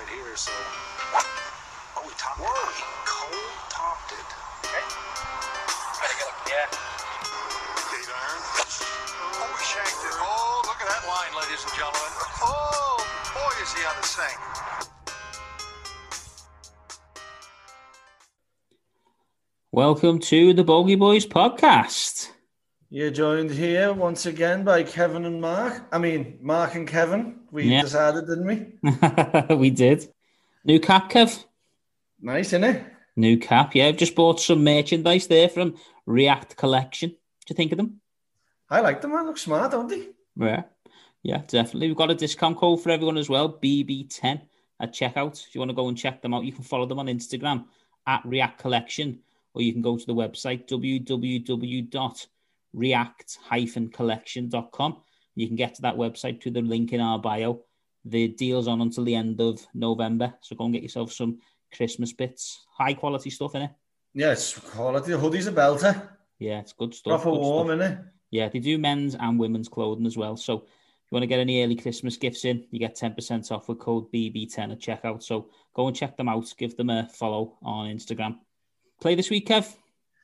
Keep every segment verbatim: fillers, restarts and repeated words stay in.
right here, so... Oh, he topped it. He cold topped it. Okay. Better get up. Yeah. Eight iron. Oh, he shanked it. Oh, look at that line, ladies and gentlemen. Oh, boy, is he on the sink. Welcome to the Bogey Boys podcast. You're joined here once again by Kevin and Mark. I mean, Mark and Kevin. We Yeah. decided, didn't we? We did. New cap, Kev. Nice, isn't it? New cap, yeah. I've just bought some merchandise there from React Collection. What do you think of them? I like them, man. Look smart, don't they? Yeah, yeah, definitely. We've got a discount code for everyone as well, B B ten at checkout. If you want to go and check them out, you can follow them on Instagram at React Collection, or you can go to the website w w w dot react dash collection dot com. You can get to that website through the link in our bio. The deal's on until the end of November, so go and get yourself some Christmas bits. High quality stuff, innit? Yes, quality. The hoodie's a belter. Yeah, it's good stuff. Proper good warm, stuff. innit? Yeah, they do men's and women's clothing as well. So if you want to get any early Christmas gifts in, you get ten percent off with code B B ten at checkout. So go and check them out. Give them a follow on Instagram. Play this week, Kev?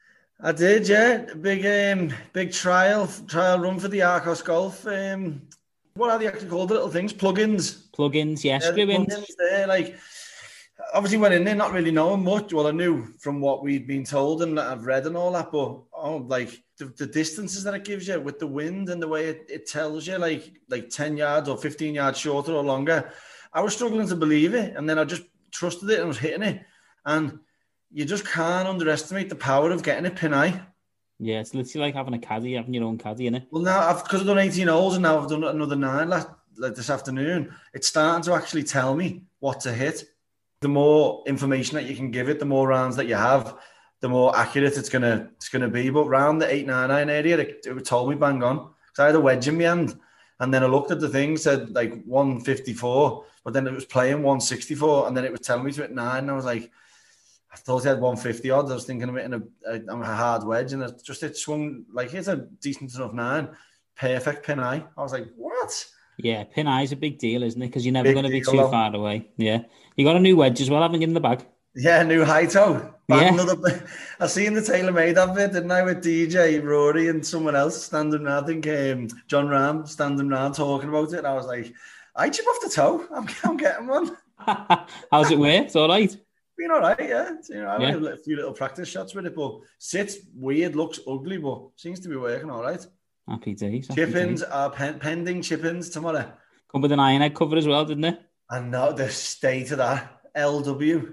I did, yeah. Big um, big trial trial run for the Arcos Golf. Um, what are they actually called? The little things? Plugins. Plugins, yeah. Yeah, the Screw-ins. plugins there, like... Obviously went in there not really knowing much. Well, I knew from what we'd been told and I've read and all that, but oh, like the, the distances that it gives you with the wind and the way it, it tells you, like like ten yards or fifteen yards shorter or longer. I was struggling to believe it, and then I just trusted it and was hitting it. And you just can't underestimate the power of getting a pin eye. Yeah, it's literally like having a caddy, having your own caddy, innit? Well, now I've because I've done eighteen holes and now I've done another nine last like this afternoon. It's starting to actually tell me what to hit. The more information that you can give it, the more rounds that you have, the more accurate it's gonna it's gonna be. But round the eight nine nine area, it, it told me bang on. Because I had a wedge in my hand, and then I looked at the thing, said like one fifty-four, but then it was playing one sixty-four, and then it was telling me to hit nine. And I was like, I thought I had one fifty odd. I was thinking of hitting a, a, a hard wedge, and it just it swung like it's a decent enough nine, perfect pin eye. I was like, what? Yeah, pin eye is a big deal, isn't it? Because you're never Big going to be deal, too though. far away. Yeah. You got a new wedge as well, haven't you, in the bag? Yeah, new high toe. Back Yeah. Another, I seen the TaylorMade advert, didn't I, with D J, Rory, and someone else standing around. I think um, John Ram standing around talking about it. And I was like, I chip off the toe. I'm, I'm getting one. How's it work? It's all right. Been all right, yeah. You know, I Yeah. had a few little practice shots with it, but sits weird, looks ugly, but seems to be working all right. Happy days. Happy Chip-ins days. are pen- pending chip-ins tomorrow. Come with an iron egg cover as well, didn't it? And now the state of that. L W.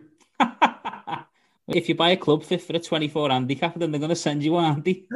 If you buy a club fit for a twenty-four handicap, then they're going to send you one, aren't they?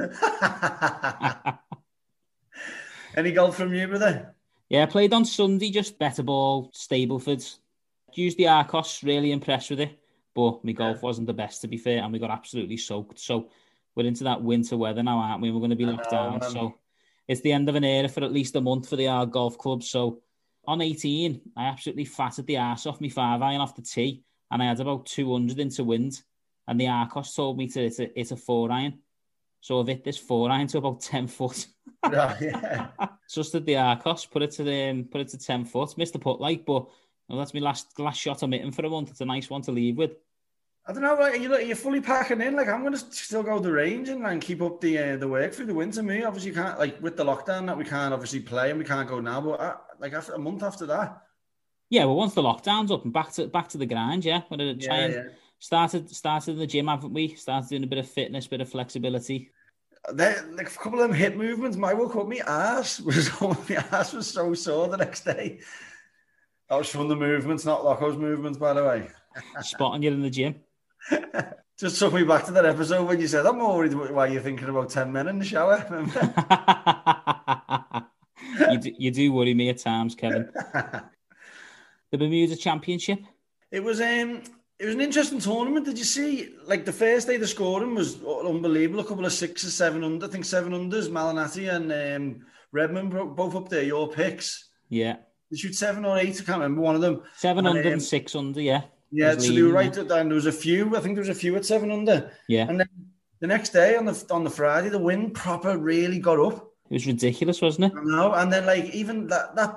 Any golf from you, brother? Yeah, I played on Sunday, just better ball, Stableford. Used the Arcos, really impressed with it. But my golf wasn't the best, to be fair, and we got absolutely soaked. So we're into that winter weather now, aren't we? We're going to be locked know, down. man. So it's the end of an era for at least a month for the Ard Golf Club. So on eighteen, I absolutely fatted the arse off my five iron off the tee, and I had about two hundred into wind. And the Arcos told me to hit a, hit a four iron. So I've hit this four iron to about ten foot. Yeah, yeah. Just at the Arcos, put it to the um, put it to ten foot. Missed the putt like, but well, that's my last last shot I'm hitting for a month. It's a nice one to leave with. I don't know, like, you're, you're fully packing in. Like, I'm going to still go to the range and, and keep up the uh, the work through the winter. Me, obviously, can't, like, with the lockdown that we can't obviously play and we can't go now, but uh, like after a month after that. Yeah, well, once the lockdown's up and back to back to the grind, yeah. We're gonna try Yeah, and yeah. started started in the gym, haven't we? Started doing a bit of fitness, bit of flexibility. There, like a couple of them hip movements, my woke up, my ass was my ass was so sore the next day. That was from the movements, not Loco's movements, by the way. Spotting you in the gym. Just took me back to that episode when you said, I'm more worried why you're thinking about ten men in the shower. you, do, you do worry me at times, Kevin. The Bermuda Championship. It was um, it was an interesting tournament. Did you see? Like the first day, the scoring was unbelievable. A couple of sixes, seven under. I think seven unders. Malinati and um, Redmond both up there. Your picks. Yeah. They shoot seven or eight. I can't remember one of them. Seven and, under um, and six under. Yeah. Yeah, Was so they were leading, right at that. And there was a few. I think there was a few at seven under. Yeah. And then the next day on the on the Friday, the wind proper really got up. It was ridiculous, wasn't it? I know. And then like even that that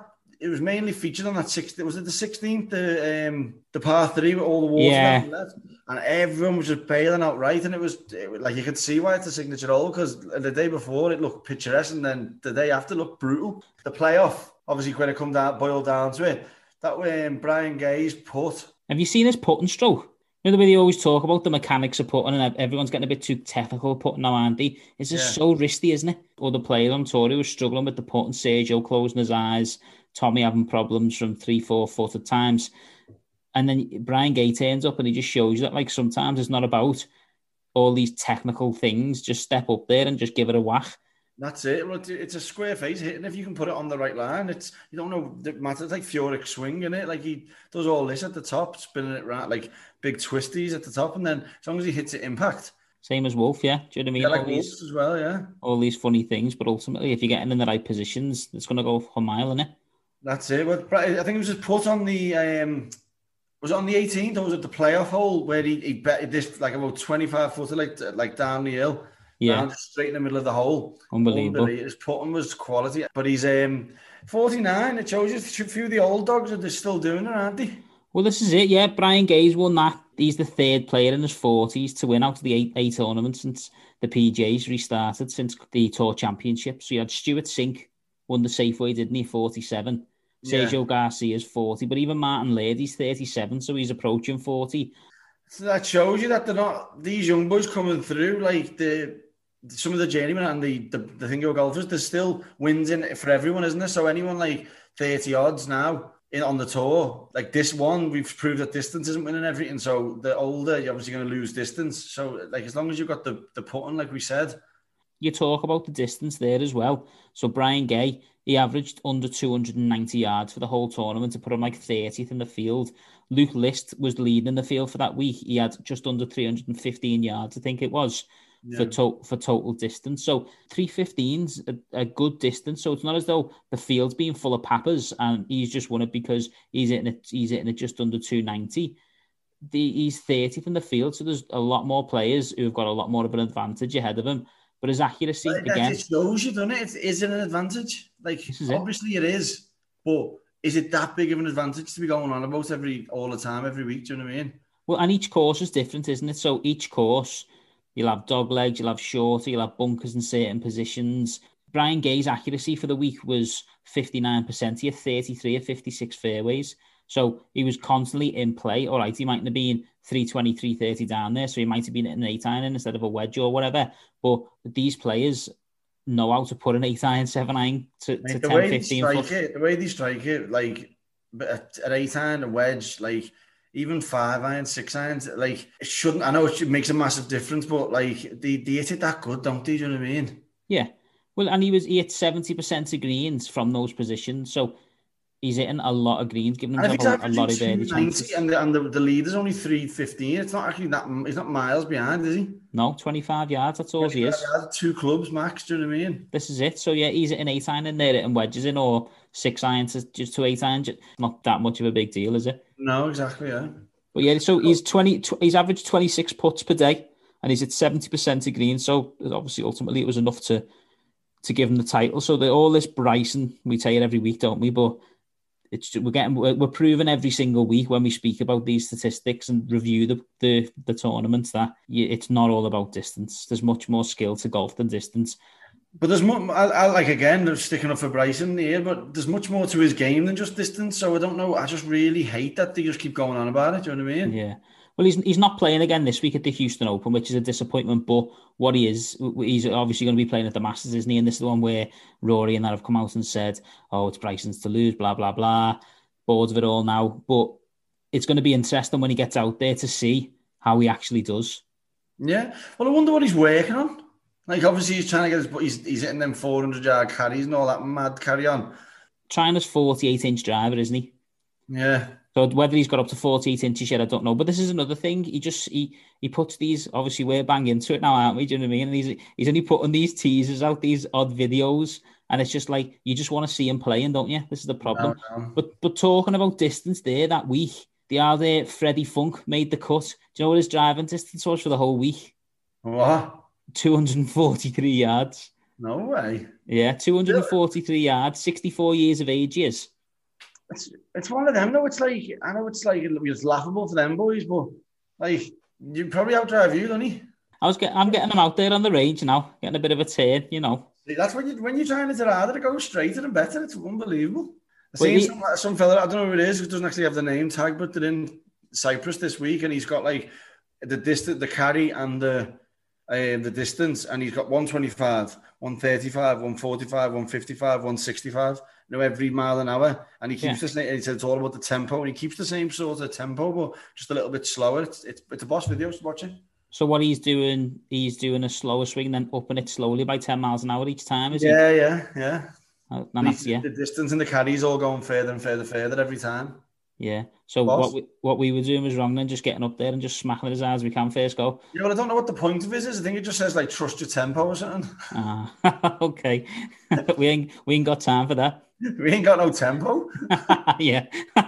it was mainly featured on that sixteenth. Was it the sixteenth? The um, the par three with all the water Yeah. left, and everyone was just bailing outright, and it was, it was like you could see why it's a signature hole, because the day before it looked picturesque, and then the day after looked brutal. The playoff, obviously, when it come down, boiled down to it, that when Brian Gay's putt. Have you seen his putting stroke? You know the way they always talk about the mechanics of putting, and everyone's getting a bit too technical putting now, aren't they? It's just yeah. so risky, isn't it? All the players on tour who were struggling with the putting, Sergio closing his eyes, Tommy having problems from three, four foot at times. And then Brian Gay turns up and he just shows you that, like, sometimes it's not about all these technical things. Just step up there and just give it a whack. That's it. Well, it's a square face hit, and if you can put it on the right line, it's, you don't know, it matters. It's like Furyk swing, isn't it? Like, he does all this at the top, spinning it right, like big twisties at the top, and then as long as he hits it impact. Same as Wolf, yeah. Do you know what I mean? Yeah, like all Wolf these, as well, yeah. All these funny things, but ultimately, if you're getting in the right positions, it's going to go a mile, isn't it? That's it. Well, I think it was just put on the, um, was it on the eighteenth, or was it the playoff hole where he, he bet this like about twenty-five footer, like, like down the hill? Yeah, down straight in the middle of the hole. Unbelievable. Unbelievable. His putting was quality, but he's um forty-nine. It shows you a few of the old dogs are still doing it, aren't they? Well, this is it. Yeah, Brian Gay's won that. He's the third player in his forties to win out of the eight eight tournaments since the P G A's restarted since the Tour Championship. So you had Stuart Sink won the Safeway, didn't he? forty-seven. Sergio yeah. Garcia's forty, but even Martin Lairdy's thirty-seven, so he's approaching forty. So that shows you that they're not, these young boys coming through, like the some of the journeymen and the the, the Thingo golfers, there's still wins in it for everyone, isn't there? So anyone like thirty odds now in on the tour, like this one, we've proved that distance isn't winning everything. So the older, you're obviously going to lose distance. So like as long as you've got the the putting, like we said. You talk about the distance there as well. So Brian Gay, he averaged under two hundred ninety yards for the whole tournament to put him like thirtieth in the field. Luke List was leading the field for that week. He had just under three hundred fifteen yards, I think it was, yeah. for, to- for total distance. So three fifteen's a, a good distance. So it's not as though the field's being full of pappers and he's just won it because he's hitting it, he's hitting it just under two ninety. The, he's thirtieth in the field, so there's a lot more players who've got a lot more of an advantage ahead of him. But his accuracy, but again... It shows you, doesn't it? Is it an advantage? Like, obviously it. it is, but is it that big of an advantage to be going on about every all the time, every week? Do you know what I mean? Well, and each course is different, isn't it? So each course, you'll have dog legs, you'll have shorter, you'll have bunkers in certain positions. Brian Gay's accuracy for the week was fifty-nine percent. He had thirty-three of fifty-six fairways. So he was constantly in play. All right, he mightn't have been three twenty, three thirty down there, so he might have been an eight iron instead of a wedge or whatever. But these players know how to put an eight iron, seven iron to, to ten, fifteen foot. It, the way they strike it, like an eight iron, a wedge, like even five iron, six irons, like it shouldn't. I know it makes a massive difference, but like they, they hit it that good, don't they? Do you know what I mean? Yeah. Well, and he was he hit seventy percent of greens from those positions, so he's hitting a lot of greens, giving himself a, a lot of birdie chances. And, the, and the, the lead is only three fifteen. It's not actually that, he's not miles behind, is he? No, twenty-five yards, that's all he is. Yards, two clubs max, do you know what I mean? This is it. So yeah, he's hitting eight iron in there and wedges in, or six iron to just to eight iron. Not that much of a big deal, is it? No, exactly, yeah. But yeah, so he's twenty, he's averaged twenty-six putts per day, and he's at seventy percent of greens. So obviously, ultimately, it was enough to to give him the title. So the, all this Bryson, we say it every week, don't we? But it's we're getting we're, we're proving every single week when we speak about these statistics and review the the, the tournaments that you, it's not all about distance. There's much more skill to golf than distance. But there's more. I, I like again, they're sticking up for Bryson here, but there's much more to his game than just distance. So I don't know. I just really hate that they just keep going on about it. Do you know what I mean? Yeah. Well, he's he's not playing again this week at the Houston Open, which is a disappointment. But what he is, he's obviously going to be playing at the Masters, isn't he? And this is the one where Rory and that have come out and said, "Oh, it's Bryson's to lose," blah blah blah. Bored of it all now. But it's going to be interesting when he gets out there to see how he actually does. Yeah. Well, I wonder what he's working on. Like, obviously, he's trying to get his, he's he's hitting them four hundred yard carries and all that mad carry on. China's forty-eight inch driver, isn't he? Yeah. So whether he's got up to forty-eight inches yet, I don't know. But this is another thing. He just he he puts these. Obviously, we're bang into it now, aren't we? Do you know what I mean? And he's he's only putting these teasers out, these odd videos, and it's just like you just want to see him playing, don't you? This is the problem. No, no. But but talking about distance there that week, the other Freddie Funk made the cut. Do you know what his driving distance was for the whole week? What? two hundred forty-three yards. No way. Yeah, two hundred forty-three yards. sixty-four years of age he is. It's it's one of them though. It's like I know it's like it's laughable for them boys, but like you probably outdrive you, don't you? I was getting, I'm getting them out there on the range now, getting a bit of a turn, you know. That's when you when you're trying to do harder to go straighter and better. It's unbelievable. I've But seen he- some some fella, I don't know who it is, who doesn't actually have the name tag, but they're in Cyprus this week, and he's got like the distance, the carry, and the um, the distance, and he's got one twenty-five, one thirty-five, one forty-five, one fifty-five, one sixty-five. You know, every mile an hour, and he keeps Yeah. the same. He said it's all about the tempo, and he keeps the same sort of tempo, but just a little bit slower. It's it's, it's a boss video to watch it. So what he's doing, he's doing a slower swing, then upping it slowly by ten miles an hour each time, is Yeah, yeah, yeah. he? Uh, And and that's, he's- yeah, The distance and the carry's all going further and further, further every time. yeah. So Boss. what we what we were doing was wrong then, just getting up there and just smacking it as hard as we can first go. Yeah, well, I don't know what the point of this is. I think it just says like trust your tempo or something. Ah, okay. we ain't we ain't got time for that. We ain't got no tempo. Yeah.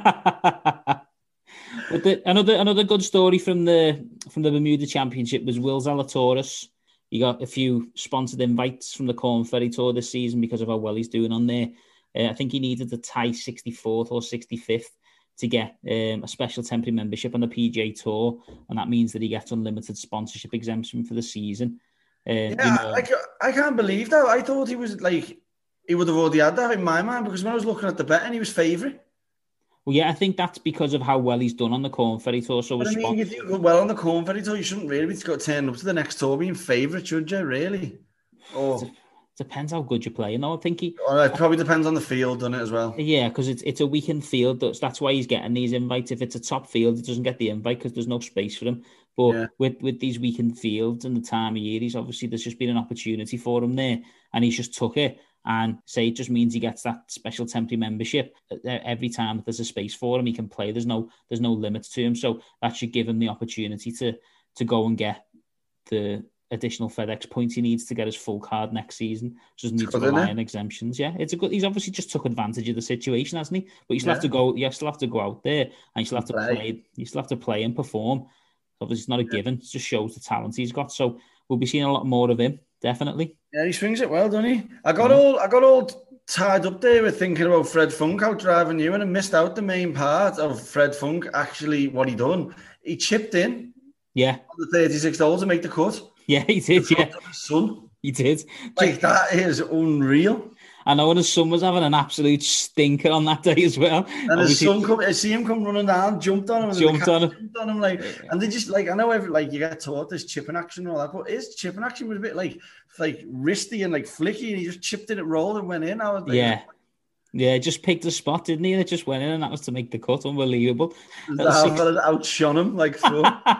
But the, another another good story from the from the Bermuda Championship was Will Zalatoris. He got a few sponsored invites from the Corn Ferry Tour this season because of how well he's doing on there. Uh, I think he needed to tie sixty-fourth or sixty-fifth to get um, a special temporary membership on the P G A Tour, and that means that he gets unlimited sponsorship exemption for the season. Uh, Yeah, you know, like I can't believe that. I thought he was like he would have already had that in my mind because when I was looking at the bet and he was favourite. well, yeah, I think that's because of how well he's done on the Corn Ferry Tour. So But I his mean, spon- if you go well on the Corn Ferry Tour, you shouldn't really be got turning up to the next tour being favourite, should you? Really? Or, depends how good you're playing. though. I think he, or it probably depends on the field, doesn't it, as well? yeah, because it's it's a weakened field. That's that's why he's getting these invites. If it's a top field, he doesn't get the invite because there's no space for him. But Yeah. with with these weakened fields and the time of year, he's obviously there's just been an opportunity for him there, and he's just took it. And say it just means he gets that special temporary membership every time that there's a space for him. He can play. There's no there's no limits to him. So that should give him the opportunity to to go and get the additional FedEx points he needs to get his full card next season. Doesn't need to good, isn't rely it? on exemptions. Yeah, it's a good. He's obviously just took advantage of the situation, hasn't he? But you still have to Yeah. go. You still have to go out there, and you still have to Play. play. You still have to play and perform. Obviously, it's not a given. It just shows the talent he's got. So we'll be seeing a lot more of him, definitely. Yeah, he swings it well, doesn't he? I got all I got all tied up there with thinking about Fred Funk out driving you, and I missed out the main part of Fred Funk. Actually, what he done, he chipped in Yeah, on the thirty-six holes to make the cut. yeah, he did. Yeah, Front of his son. he did. Like that is unreal. I know, and his son was having an absolute stinker on that day as well. And Obviously- his son come, I see him come running down, jumped on him, and Jumped the cat on him. jumped on him, like, and they just like I know every like you get taught this chipping action and all that, but his chipping action was a bit like like wristy and like flicky, and he just chipped it, it rolled and went in. I was like, Yeah. Yeah, just picked the spot, didn't he? And it just went in, and that was to make the cut. Unbelievable. That was six- that outshone him like so.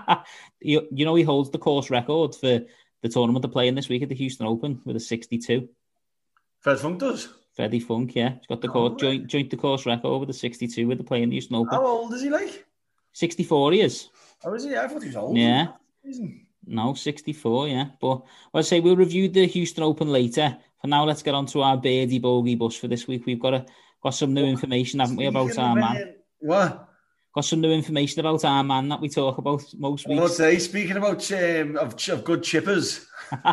you, you know, he holds the course record for the tournament they're playing this week at the Houston Open with a sixty-two. Fred Funk does. Freddie Funk, yeah. He's got the Oh, course, right. joint, joint the course record with the sixty-two with the playing the Houston Open. How old is he like? sixty-four he is. Oh, is he? I thought he was old. Yeah. No, sixty-four, yeah. But well, I say we'll review the Houston Open later. For now, let's get on to our birdie bogey bus for this week. We've got a, got some new information, haven't we, about our man? What? Got some new information about our man that we talk about most I would weeks. say, speaking about um, of, of good chippers,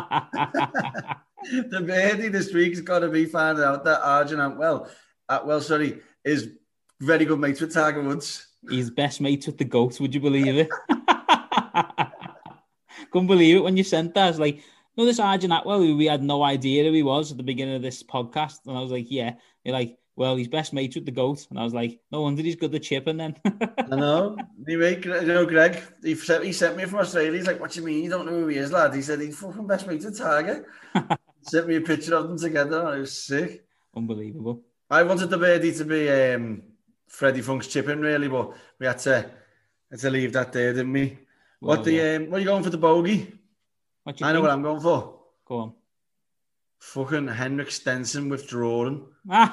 the birdie this week has got to be finding out that Arjun Atwell, Atwell, sorry, is very good mates with Tiger Woods. He's best mates with the GOAT, would you believe it? Couldn't believe it when you sent that. I was like, no, this Arjun Atwell, who we had no idea who he was at the beginning of this podcast. And I was like, yeah. You're like, well, he's best mates with the GOAT. And I was like, no wonder he's good at chipping then. I know. Anyway, you know, Greg, he sent, he sent me from Australia. He's like, what do you mean you don't know who he is, lad? He said he's fucking best mates with Tiger. Sent me a picture of them together, and it was sick. Unbelievable. I wanted the birdie to be um, Freddie Funk's chipping, really, but we had to, had to leave that there, didn't we? Well, what the yeah. um, what are you going for the bogey? What do you I know think? what I'm going for. Go on. Fucking Henrik Stenson withdrawing.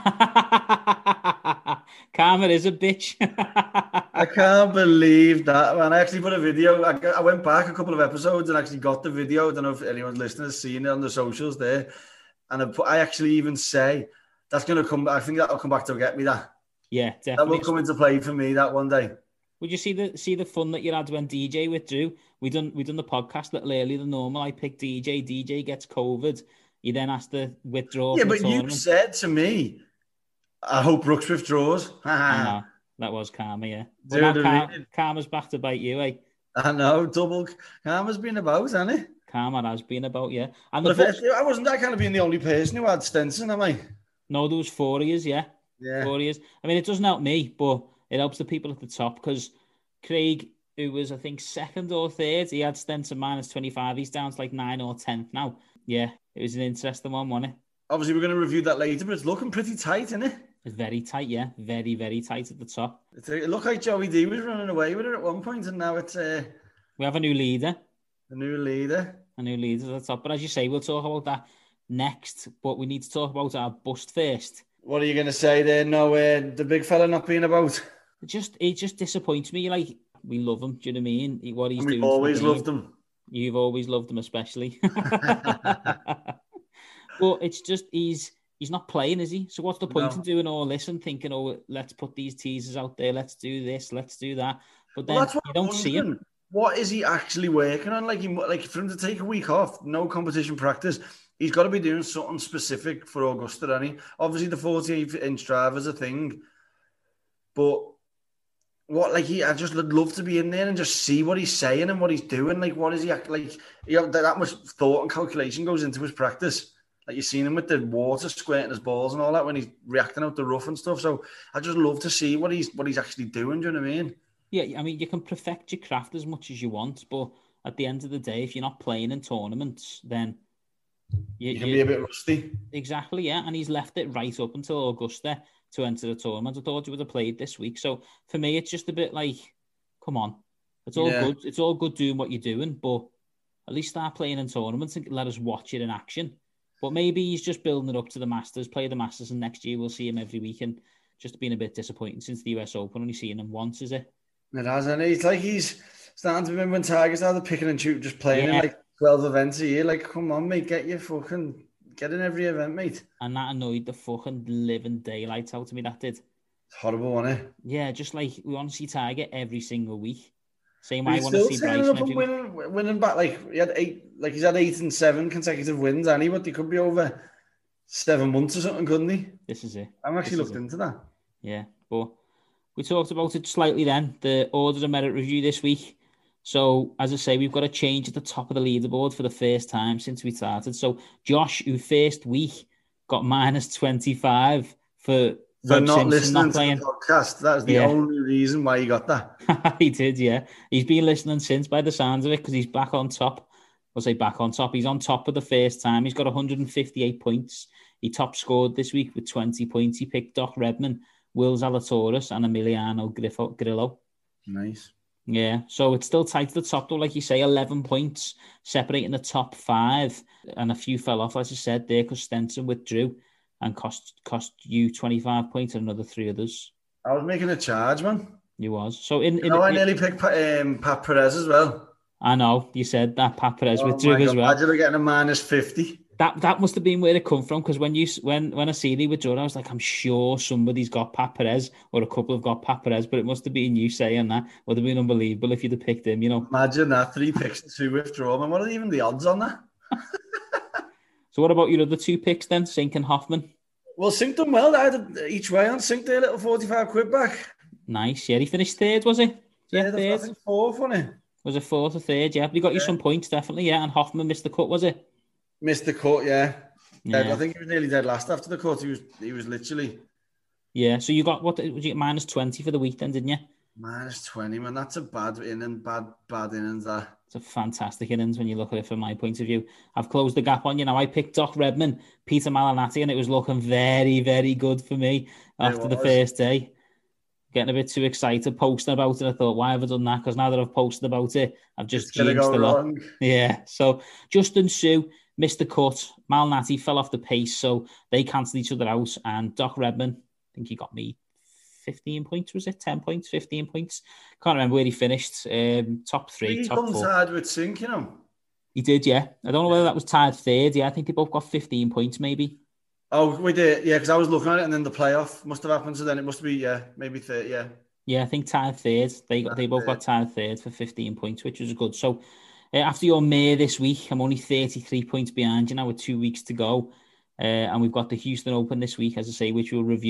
Karma is a bitch. I can't believe that, man. I actually put a video. I, got- I went back a couple of episodes and actually got the video. I don't know if anyone's listening has seen it on the socials there. And I, put, I actually even say that's going to come. I think that'll come back to get me. That Yeah, that definitely. will come into play for me that one day. Would you see the see the fun that you had when D J withdrew? We done we done the podcast a little earlier than normal. I picked D J. D J gets COVID. He then has to withdraw. Yeah, from the but you tournament. said to me I hope Brooks withdraws. I know. That was karma, yeah. Do Well, the now Car- reading. karma's back to bite you, eh? I know, double karma's been about, hasn't it? Karma has been about, yeah. And But the if, Bucks, if I wasn't that kind of being the only person who had Stenson, am I? no, there was four years, yeah. Yeah. Four years. I mean, it doesn't help me, but it helps the people at the top because Craig, who was, I think, second or third, he had Stenson minus twenty-five. He's down to like nine or tenth now. Yeah, it was an interesting one, wasn't it? Obviously, we're going to review that later, but it's looking pretty tight, isn't it? It's very tight, yeah. Very, very tight at the top. It's, it looked like Joey D was running away with it at one point, and now it's uh, We have a new leader. the new leader. A new leader at the top. But as you say, we'll talk about that next. But we need to talk about our bust first. What are you going to say there? No, uh, the big fella not being about. It just it just disappoints me. Like, we love him. Do you know what I mean? What he's And we've doing. always loved him. You've always loved him, especially. But it's just he's he's not playing, is he? So what's the point No. in doing all this and thinking, oh, let's put these teasers out there, let's do this, let's do that. But then Well, that's what you I'm don't see him. wondering. What is he actually working on? Like, he, like for him to take a week off, no competition practice, he's got to be doing something specific for Augusta, hasn't he? Obviously, the forty-eight inch drive is a thing, but what, like, he, I just would love to be in there and just see what he's saying and what he's doing. Like, what is he act like? You know, that, that much thought and calculation goes into his practice. Like, you've seen him with the water squirting his balls and all that when he's reacting out the rough and stuff. So I just love to see what he's what he's actually doing. Do you know what I mean? Yeah, I mean, you can perfect your craft as much as you want, but at the end of the day, if you're not playing in tournaments, then you, You can you- be a bit rusty. Exactly, yeah. And he's left it right up until Augusta to enter the tournament. I thought he would have played this week. So for me, it's just a bit like, come on. It's all Yeah. good. It's all good doing what you're doing, but at least start playing in tournaments and let us watch it in action. But maybe he's just building it up to the Masters, play the Masters, and next year we'll see him every week. And just been a bit disappointing since the U S Open, only seeing him once, is it? It has, and it's like he's starting to remember when Tigers started picking and shoot, just playing in Yeah. like twelve events a year. Like, come on, mate, get your fucking get in every event, mate. And that annoyed the fucking living daylights out of me, that did. It's horrible, isn't it? Yeah, just like we want to see Tiger every single week. Same But way I he's want to still see turning Bryson up every and week. winning, winning back. Like, he had eight, like he's had eight and seven consecutive wins, and he, but he could be over seven months or something, couldn't he? This is it. I'm actually This is looked it. into that. Yeah, but we talked about it slightly then, the Order of Merit review this week. So, as I say, we've got a change at the top of the leaderboard for the first time since we started. So, Josh, who first week got minus twenty-five for For Webb not Simpson listening not playing. to the podcast, that was the Yeah. only reason why he got that. He did, yeah. He's been listening since by the sounds of it because he's back on top. I'll say back on top. He's on top for the first time. He's got one hundred fifty-eight points. He top scored this week with twenty points. He picked Doc Redman, Will Zalatoris, and Emiliano Griffo- Grillo. Nice. Yeah, so it's still tight at the top, though. Like you say, eleven points separating the top five. And a few fell off, as I said there, because Stenson withdrew and cost cost you twenty-five points and another three others. I was making a charge, man. You was. So in, in You know, I in- nearly picked Pa- um, Pat Perez as well. I know, you said that Pat Perez Oh withdrew my as God, well. imagine getting a minus fifty. That that must have been where it come from, because when you when when I see he withdrew, I was like, I'm sure somebody's got Pat Perez or a couple have got Pat Perez, but it must have been you saying that. Would have been unbelievable if you'd have picked him, you know. Imagine that, three picks and two withdrawal. Man, what are even the odds on that? So what about your other two picks then, Sink and Hoffman? Well, Sink done well. I had each way on Sink their little forty-five quid back. Nice, yeah. He finished third, was he? Yeah, Third, I third. think fourth, wasn't it? Was it fourth or third? Yeah, but he got you Yeah. some points, definitely, yeah. And Hoffman missed the cut, was it? Missed the cut, yeah. Dead. Yeah. I think he was nearly dead last after the cut. He was he was literally Yeah, so you got, what, did you get minus twenty for the week then, didn't you? minus twenty, man. That's a bad inning, bad, bad innings, that. It's a fantastic innings when you look at it from my point of view. I've closed the gap on you now. I picked Doc Redman, Peter Malinati, and it was looking very, very good for me after the was. first day. Getting a bit too excited, posting about it. I thought, why have I done that? Because now that I've posted about it, I've just It's gonna jinxed go a lot. wrong. Yeah, so Justin Sue missed the cut. Malinati fell off the pace, so they cancelled each other out. And Doc Redman, I think he got me fifteen points, was it? ten points, fifteen points. Can't remember where he finished. Um, top three, He top comes four. hard with Sink, you know. He did, yeah. I don't know whether that was tied third. Yeah, I think they both got fifteen points, maybe. Oh, we did, yeah, because I was looking at it, and then the playoff must have happened. So then it must be, yeah, maybe third, yeah. Yeah, I think tied third. They got, they both got tied third for fifteen points, which was good. So uh, after your May this week, I'm only thirty-three points behind you now with two weeks to go. Uh, and we've got the Houston Open this week, as I say, which we'll review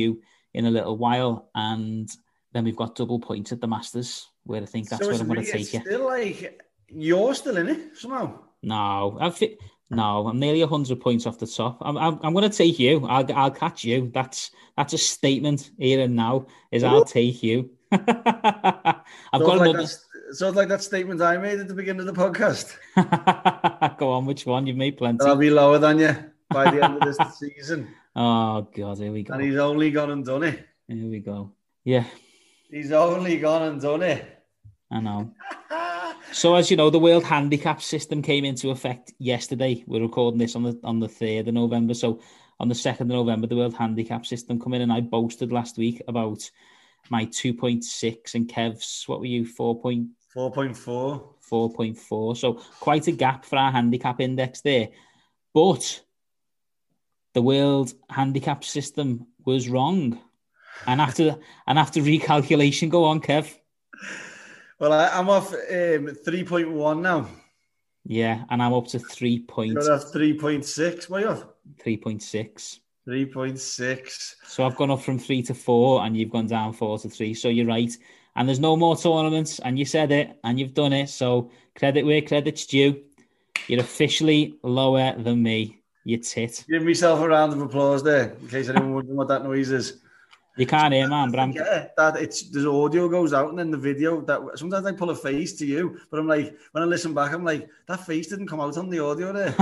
in a little while, and then we've got double points at the Masters, where I think that's so where I'm going really, to take you. Still like you're still in it somehow. No, I've fi- no, I'm nearly a hundred points off the top. I'm I'm, I'm going to take you. I'll I'll catch you. That's that's a statement here and now. Is I'll take you. I've sort got like another. Sort of like that statement I made at the beginning of the podcast. Go on, which one? You've made plenty. I'll be lower than you by the end of this season. Oh God, here we go. And he's only gone and done it. Here we go. Yeah. He's only gone and done it. I know. So as you know, the World Handicap System came into effect yesterday. We're recording this on the on the third of November. So on the second of November, the World Handicap System come in, and I boasted last week about my two point six and Kev's, what were you, four point four point four. four point four. So quite a gap for our handicap index there. But the World Handicap System was wrong. And after and after recalculation, go on, Kev. Well, I, I'm off um, three point one now. Yeah, and I'm up to three point. You're off three point six. What are you off? three point six. three point six. So I've gone up from three to four, and you've gone down four to three. So you're right. And there's no more tournaments, and you said it, and you've done it. So credit where credit's due. You're officially lower than me, you tit. Give myself a round of applause there, in case anyone wondering what that noise is. You can't hear, man, but I'm... Yeah, that it's the audio goes out, and then the video, that sometimes I pull a face to you, but I'm like, when I listen back, I'm like, that face didn't come out on the audio there.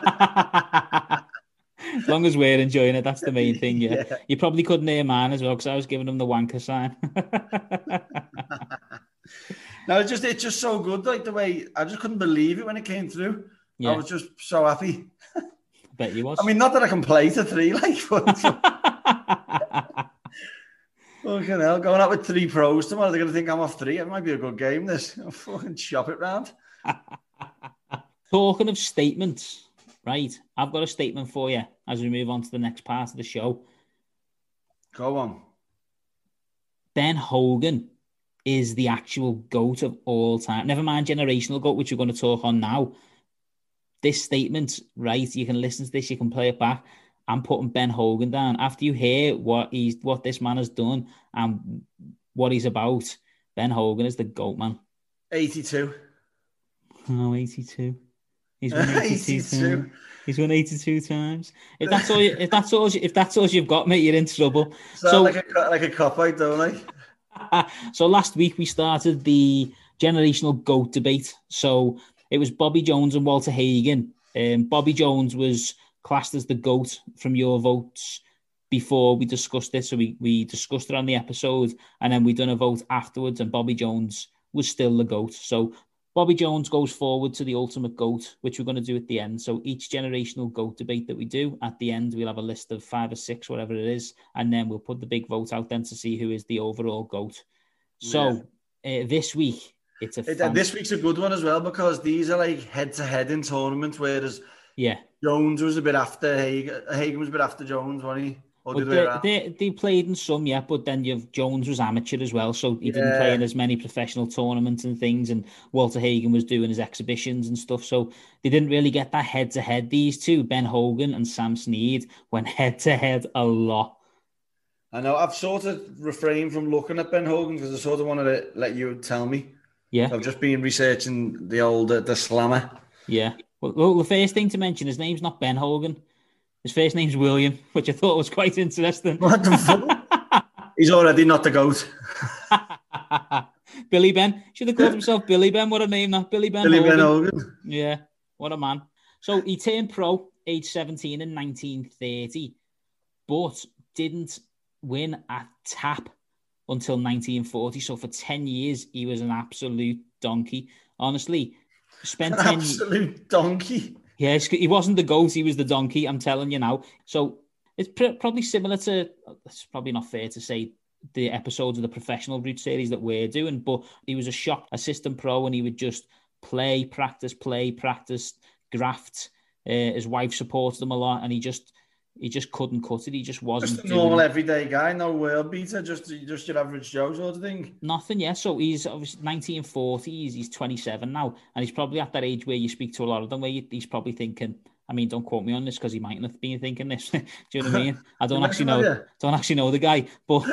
As long as we're enjoying it, that's the main thing, yeah. Yeah. You probably couldn't hear mine as well, because I was giving them the wanker sign. No, it's just it's just so good, like the way, I just couldn't believe it when it came through. Yeah. I was just so happy. I bet you was. I mean, not that I can play to three, like, but... Fucking hell, going out with three pros tomorrow, they're going to think I'm off three. It might be a good game, this. I'll fucking chop it round. Talking of statements, right, I've got a statement for you as we move on to the next part of the show. Go on. Ben Hogan is the actual GOAT of all time. Never mind generational GOAT, which we're going to talk on now. This statement, right, you can listen to this, you can play it back. I'm putting Ben Hogan down. After you hear what he's what this man has done and what he's about, Ben Hogan is the GOAT, man. eighty-two. Oh, eighty-two. He's won eighty-two, eighty-two. times. He's won eighty-two times. If that's all, you, if that's all, if that's all you've got, mate, you're in trouble. Sound so, like a like a cop out, don't I? So last week we started the generational GOAT debate. So it was Bobby Jones and Walter Hagen. Um, Bobby Jones was classed as the GOAT from your votes before we discussed it. So we, we discussed it on the episode, and then we done a vote afterwards, and Bobby Jones was still the GOAT. So Bobby Jones goes forward to the ultimate GOAT, which we're going to do at the end. So each generational GOAT debate that we do, at the end, we'll have a list of five or six, whatever it is, and then we'll put the big vote out then to see who is the overall GOAT. So yeah. uh, this week, it's a... It, and this week's a good one as well, because these are like head-to-head in tournaments, whereas yeah, Jones was a bit after Hagen. Hagen was a bit after Jones, wasn't he? Or did they, they, they played in some, yeah, but then you've Jones was amateur as well, so he yeah. didn't play in as many professional tournaments and things, and Walter Hagen was doing his exhibitions and stuff, so they didn't really get that head-to-head. These two, Ben Hogan and Sam Snead, went head-to-head a lot. I know, I've sort of refrained from looking at Ben Hogan because I sort of wanted to let you tell me. Yeah. I've just been researching the old, uh, the slammer. Yeah. Well, well, the first thing to mention, his name's not Ben Hogan. His first name's William, which I thought was quite interesting. What the fuck? He's already not the GOAT. Billy Ben. Should have called himself Billy Ben. What a name, that. Billy Ben Billy Hogan. Ben Hogan. Yeah, what a man. So he turned pro, age seventeen in nineteen thirty, but didn't win a tap until nineteen forty. So for ten years, he was an absolute donkey. Honestly, spent an ten absolute donkey. Yeah, he wasn't the GOAT, he was the donkey, I'm telling you now. So it's pr- probably similar to, it's probably not fair to say the episodes of the professional route series that we're doing, but he was a shock assistant pro, and he would just play, practice, play, practice, graft. Uh, his wife supported him a lot, and he just he just couldn't cut it. He just wasn't just a normal everyday guy, no world beater, just just your average Joe sort of thing. Nothing, yeah. So he's obviously nineteen forties, he's twenty-seven now, and he's probably at that age where you speak to a lot of them, where you, he's probably thinking, I mean, don't quote me on this because he mightn't have been thinking this. Do you know what I mean? I don't actually know. You? Don't actually know the guy, but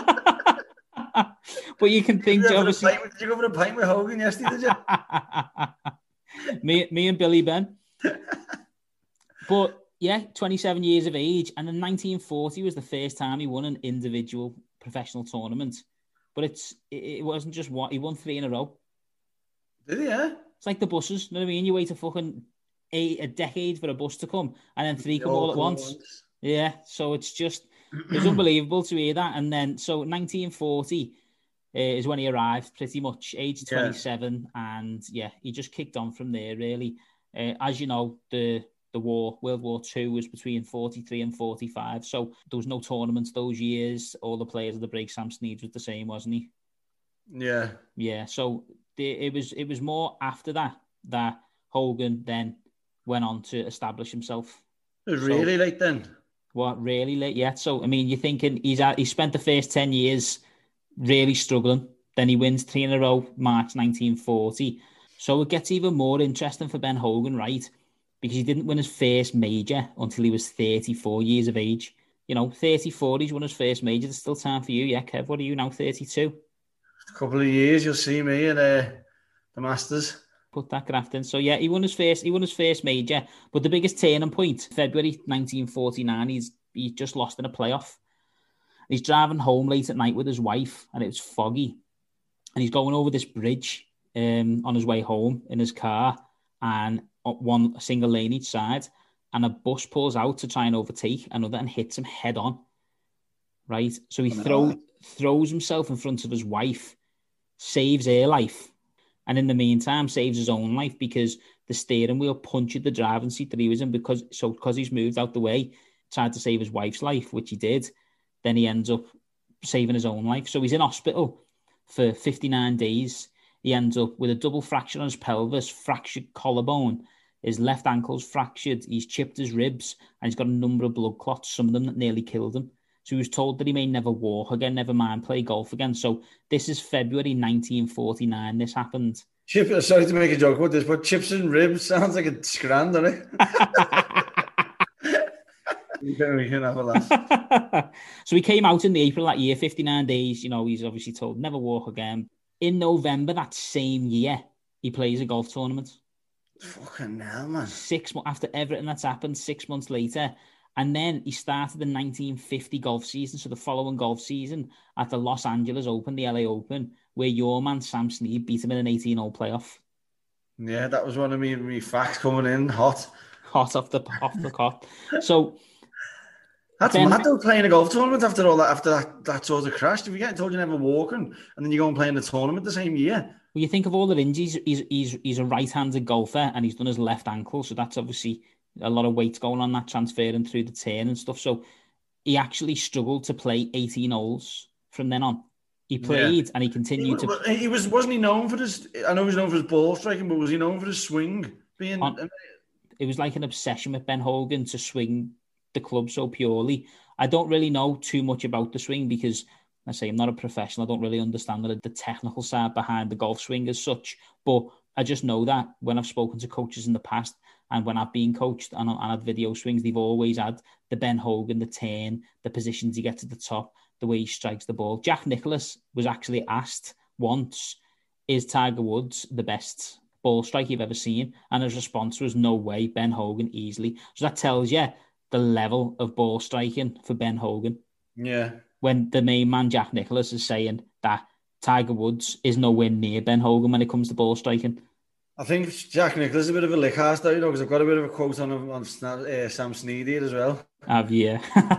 but you can think. Did you, obviously... pint, did you go for a pint with Hogan yesterday? Did you? me, me and Billy Ben. But yeah, twenty-seven years of age, and in nineteen forty was the first time he won an individual professional tournament. But it's it, it wasn't just one; he won three in a row. Did he? Yeah. It's like the buses. You know what I mean? You wait a fucking a, a decade for a bus to come, and then three come all, all at once. once. Yeah. So it's just it's unbelievable to hear that. And then so nineteen forty uh, is when he arrived, pretty much age twenty-seven, yeah. And yeah, he just kicked on from there. Really, uh, as you know, the the war, World War Two, was between forty-three and forty-five. So there was no tournaments those years. All the players of the break, Sam Snead was the same, wasn't he? Yeah. Yeah. So the, it was it was more after that that Hogan then went on to establish himself. It was really so, late then. What, really late? Yeah. So I mean, you're thinking he's at, he spent the first ten years really struggling. Then he wins three in a row, March nineteen forty. So it gets even more interesting for Ben Hogan, right? Because he didn't win his first major until he was thirty-four years of age. You know, thirty-four, he's won his first major. There's still time for you. Yeah, Kev, what are you now, thirty-two? A couple of years, you'll see me at uh, the Masters. Put that graft in. So, yeah, he won his first He won his first major. But the biggest turning point, February nineteen forty-nine, he's, he just lost in a playoff. He's driving home late at night with his wife, and it was foggy. And he's going over this bridge um, on his way home in his car, and one a single lane each side, and a bus pulls out to try and overtake another and hits him head on. Right, so he throw, throws himself in front of his wife, saves her life, and in the meantime saves his own life because the steering wheel punctured the driving seat that he was in. Because so because he's moved out the way, tried to save his wife's life, which he did. Then he ends up saving his own life. So he's in hospital for fifty-nine days. He ends up with a double fracture on his pelvis, fractured collarbone. His left ankle's fractured. He's chipped his ribs, and he's got a number of blood clots, some of them that nearly killed him. So he was told that he may never walk again, never mind play golf again. So this is February nineteen forty-nine. This happened. Chip, sorry to make a joke about this, but chips and ribs sounds like a scran, doesn't it? We can, we can have a laugh. So he came out in the April that year, fifty-nine days. You know, he's obviously told never walk again. In November that same year, he plays a golf tournament. Fucking hell, man. Six months after everything that's happened, six months later. And then he started the nineteen fifty golf season, so the following golf season, at the Los Angeles Open, the L A Open, where your man, Sam Snead, beat him in an eighteen-hole playoff. Yeah, that was one of me, me facts coming in hot. Hot off the off the cop. So... That's ben, mad though, playing a golf tournament after all that, after that, that sort of crash. If you get told you're never walking, and then you go and play in the tournament the same year. Well, you think of all the injuries. He's he's he's a right-handed golfer, and he's done his left ankle, so that's obviously a lot of weight going on that, transferring through the turn and stuff. So he actually struggled to play eighteen holes from then on. He played yeah. and he continued he, to. He was wasn't he known for his? I know he was known for his ball striking, but was he known for his swing being? On, it was like an obsession with Ben Hogan to swing the club so purely. I don't really know too much about the swing because, I say, I'm not a professional. I don't really understand the, the technical side behind the golf swing as such. But I just know that when I've spoken to coaches in the past and when I've been coached and, and had video swings, they've always had the Ben Hogan, the turn, the positions he gets to the top, the way he strikes the ball. Jack Nicklaus was actually asked once, is Tiger Woods the best ball striker you've ever seen? And his response was, no way, Ben Hogan easily. So that tells you the level of ball striking for Ben Hogan. Yeah. When the main man, Jack Nicklaus, is saying that Tiger Woods is nowhere near Ben Hogan when it comes to ball striking. I think Jack Nicklaus is a bit of a lick ass though, you know, because I've got a bit of a quote on him on uh, Sam Snead here as well. Have you?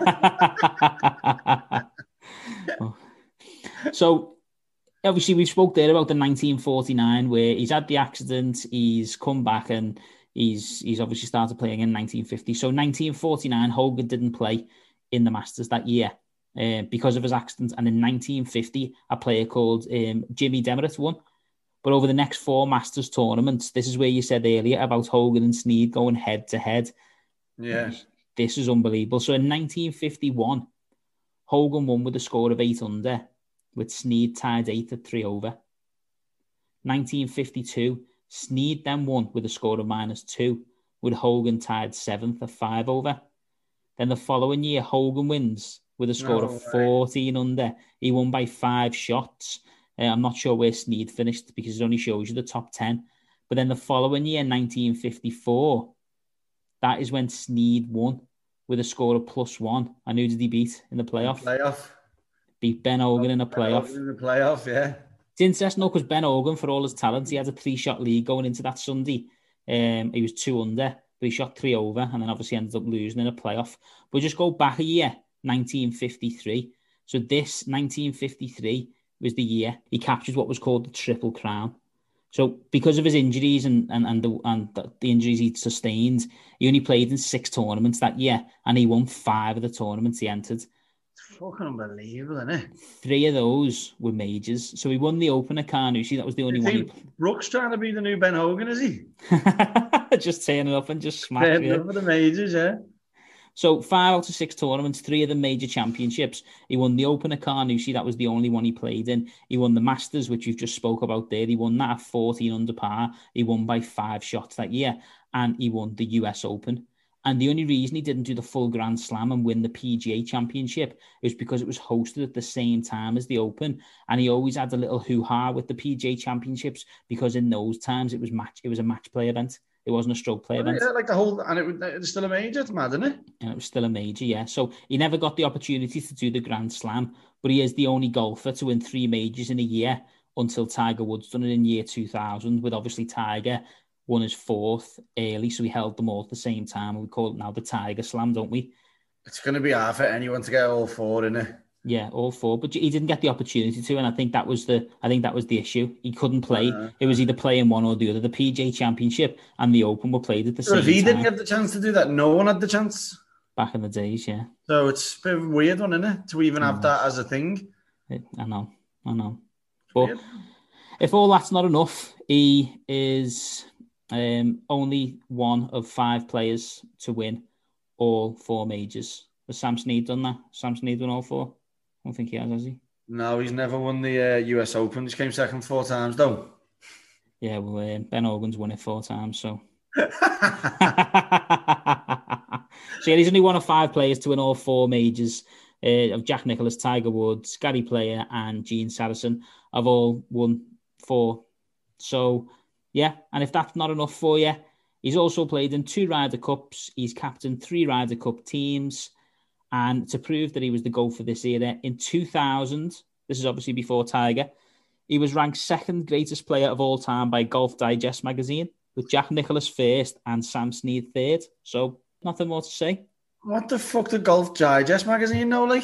Oh. So, obviously, we spoke there about the nineteen forty-nine where he's had the accident, he's come back and He's he's obviously started playing in nineteen fifty. So nineteen forty-nine, Hogan didn't play in the Masters that year uh, because of his accident. And in nineteen fifty, a player called um, Jimmy Demaret won. But over the next four Masters tournaments, this is where you said earlier about Hogan and Snead going head to head. Yeah. This is unbelievable. So in nineteen fifty-one, Hogan won with a score of eight under, with Snead tied eight at three over. nineteen fifty-two, Snead then won with a score of minus two, with Hogan tied seventh at five over. Then the following year, Hogan wins with a score No of way. fourteen under. He won by five shots. Uh, I'm not sure where Sneed finished because it only shows you the top ten. But then the following year, nineteen fifty-four, that is when Sneed won with a score of plus one. And who did he beat in the playoff? Playoff. Beat Ben Hogan in a playoff. In the playoff, yeah. It's interesting, though, because Ben Hogan, for all his talent, he had a three-shot lead going into that Sunday. Um, he was two under, but he shot three over, and then obviously ended up losing in a playoff. But just go back a year, nineteen fifty-three. So this nineteen fifty-three was the year he captured what was called the Triple Crown. So because of his injuries and and and the, and the injuries he sustained, he only played in six tournaments that year, and he won five of the tournaments he entered. Fucking unbelievable, isn't it? Three of those were majors. So he won the Open at Carnoustie. That was the only one. He... Brooks trying to be the new Ben Hogan, is he? Just turning up and just smashing Turning up for the majors, yeah. So five out of six tournaments, three of the major championships. He won the Open at Carnoustie. That was the only one he played in. He won the Masters, which you've just spoke about there. He won that at fourteen under par. He won by five shots that year. And he won the U S Open. And the only reason he didn't do the full Grand Slam and win the P G A Championship is because it was hosted at the same time as the Open. And he always had a little hoo-ha with the P G A Championships because in those times it was match. It was a match play event. It wasn't a stroke play event. Yeah, like the whole, and it was, it was still a major. It's mad, isn't it? And it was still a major, yeah. So he never got the opportunity to do the Grand Slam, but he is the only golfer to win three majors in a year until Tiger Woods done it in year two thousand, with obviously Tiger won his fourth early, so he held them all at the same time. We call it now the Tiger Slam, don't we? It's going to be hard for anyone to get all four, isn't it? Yeah, all four, but he didn't get the opportunity to, and I think that was the I think that was the issue. He couldn't play. Uh, it was either playing one or the other. The P G A Championship and the Open were played at the so same if he time. didn't get the chance to do that, no one had the chance. Back in the days, yeah. So it's a bit of a weird one, isn't it? To even have that as a thing. I know, I know. But weird. If all that's not enough, he is um, only one of five players to win all four majors. Has Sam Snead done that? Sam Snead won all four? I don't think he has, has he? No, he's never won the uh, U S Open. He's came second four times, though. Yeah, well, um, Ben Hogan's won it four times, so. So yeah, he's only one of five players to win all four majors. Uh, of Jack Nicklaus, Tiger Woods, Gary Player, and Gene Sarazen have all won four. So, yeah, and if that's not enough for you, he's also played in two Ryder Cups. He's captained three Ryder Cup teams. And to prove that he was the GOAT for this era, in two thousand, this is obviously before Tiger, he was ranked second greatest player of all time by Golf Digest magazine, with Jack Nicklaus first and Sam Snead third. So, nothing more to say. What the fuck did Golf Digest magazine know, like?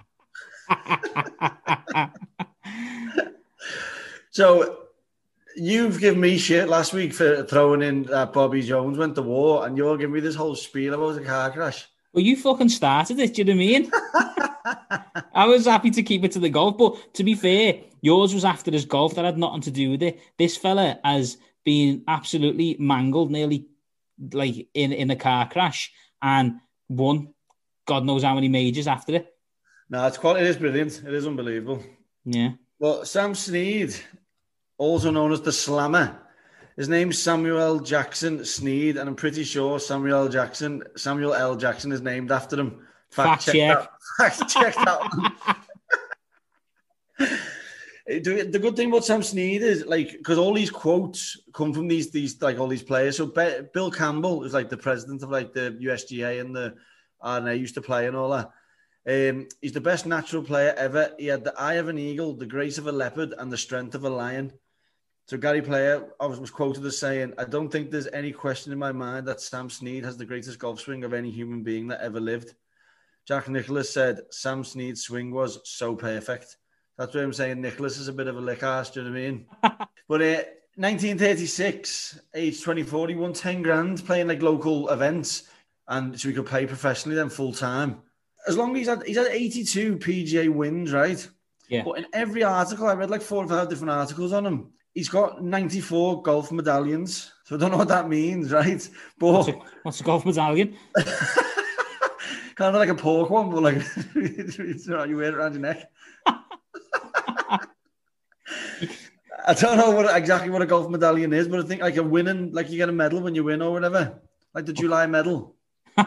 So, you've given me shit last week for throwing in that Bobby Jones went to war, and you're giving me this whole spiel about the car crash. Well, you fucking started it, do you know what I mean? I was happy to keep it to the golf, but to be fair, yours was after his golf. That had nothing to do with it. This fella has been absolutely mangled, nearly like in, in a car crash, and won God knows how many majors after it. No, it's quite, it is brilliant. It is unbelievable. Yeah. Well, Sam Snead, also known as the Slammer. His name's Samuel Jackson Snead, and I'm pretty sure Samuel L. Jackson, Samuel L. Jackson is named after him. Fact, Fact check. That. Fact check that one. The good thing about Sam Snead is, like, because all these quotes come from these, these like, all these players. So Be- Bill Campbell is, like, the president of, like, the U S G A and the R N A used to play and all that. Um, he's the best natural player ever. He had the eye of an eagle, the grace of a leopard, and the strength of a lion. So Gary Player was quoted as saying, "I don't think there's any question in my mind that Sam Snead has the greatest golf swing of any human being that ever lived." Jack Nicklaus said, "Sam Snead's swing was so perfect." That's why I'm saying Nicklaus is a bit of a lick ass, do you know what I mean? But uh, nineteen thirty-six, age twenty-four, he won ten grand playing like local events, and so he could play professionally then full time. As long as he's had, he's had eighty-two P G A wins, right? Yeah. But in every article, I read like four or five different articles on him. He's got ninety-four golf medallions. So I don't know what that means, right? But what's a, what's a golf medallion? Kind of like a pork one, but like you wear it around your neck. I don't know what exactly what a golf medallion is, but I think like a winning, like you get a medal when you win or whatever. like the July medal.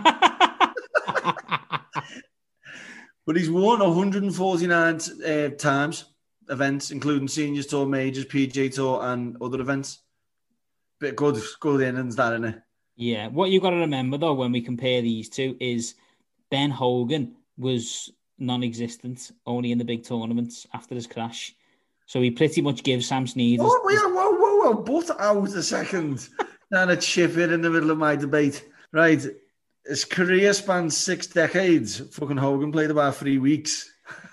But he's won one hundred forty-nine uh, times events, including seniors tour, majors, P G A Tour, and other events. Bit good, good innings, that, isn't it? Yeah. What you got to remember though, when we compare these two, is Ben Hogan was non-existent only in the big tournaments after his crash. So he pretty much gives Sam Snead. Oh, his, whoa, whoa, whoa, whoa! But out a second. Trying to chip it in the middle of my debate, right? His career spans six decades. Fucking Hogan played about three weeks.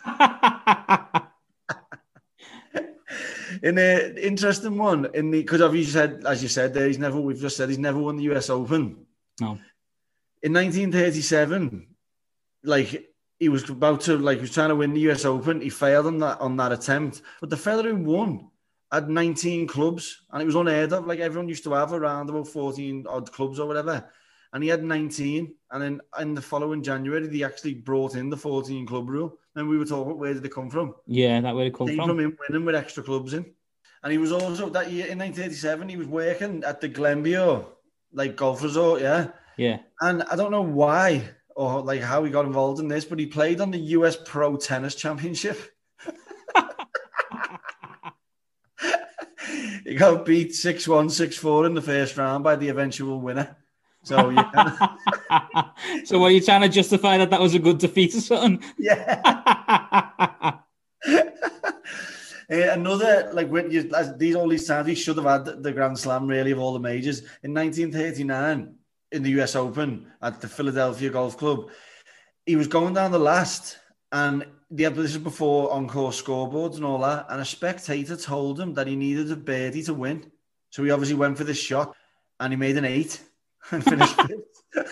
In an interesting one, in the because obviously said, as you said, there he's never. We've just said he's never won the U S Open. No. In nineteen thirty-seven, like he was about to, like he was trying to win the U S Open. He failed on that on that attempt, but the fella who won had nineteen clubs, and it was unheard of. Like everyone used to have around about fourteen odd clubs or whatever. And he had nineteen. And then in the following January, they actually brought in the fourteen club rule. And we were talking, where did it come from? Yeah, that where it come came from. from him winning with extra clubs in. And he was also, that year in nineteen thirty-seven, he was working at the Glenview, like golf resort, yeah? Yeah. And I don't know why or like how he got involved in this, but he played on the U S Pro Tennis Championship. He got beat six one, six four in the first round by the eventual winner. So, yeah. So, were you trying to justify that that was a good defeat or something? Yeah. uh, another, like, when you, as these all these times, he should have had the, the Grand Slam, really, of all the majors. In nineteen thirty-nine, in the U S Open at the Philadelphia Golf Club, he was going down the last, and the, this is before on-course scoreboards and all that, and a spectator told him that he needed a birdie to win. So he obviously went for this shot, and he made an eight. And finished fifth.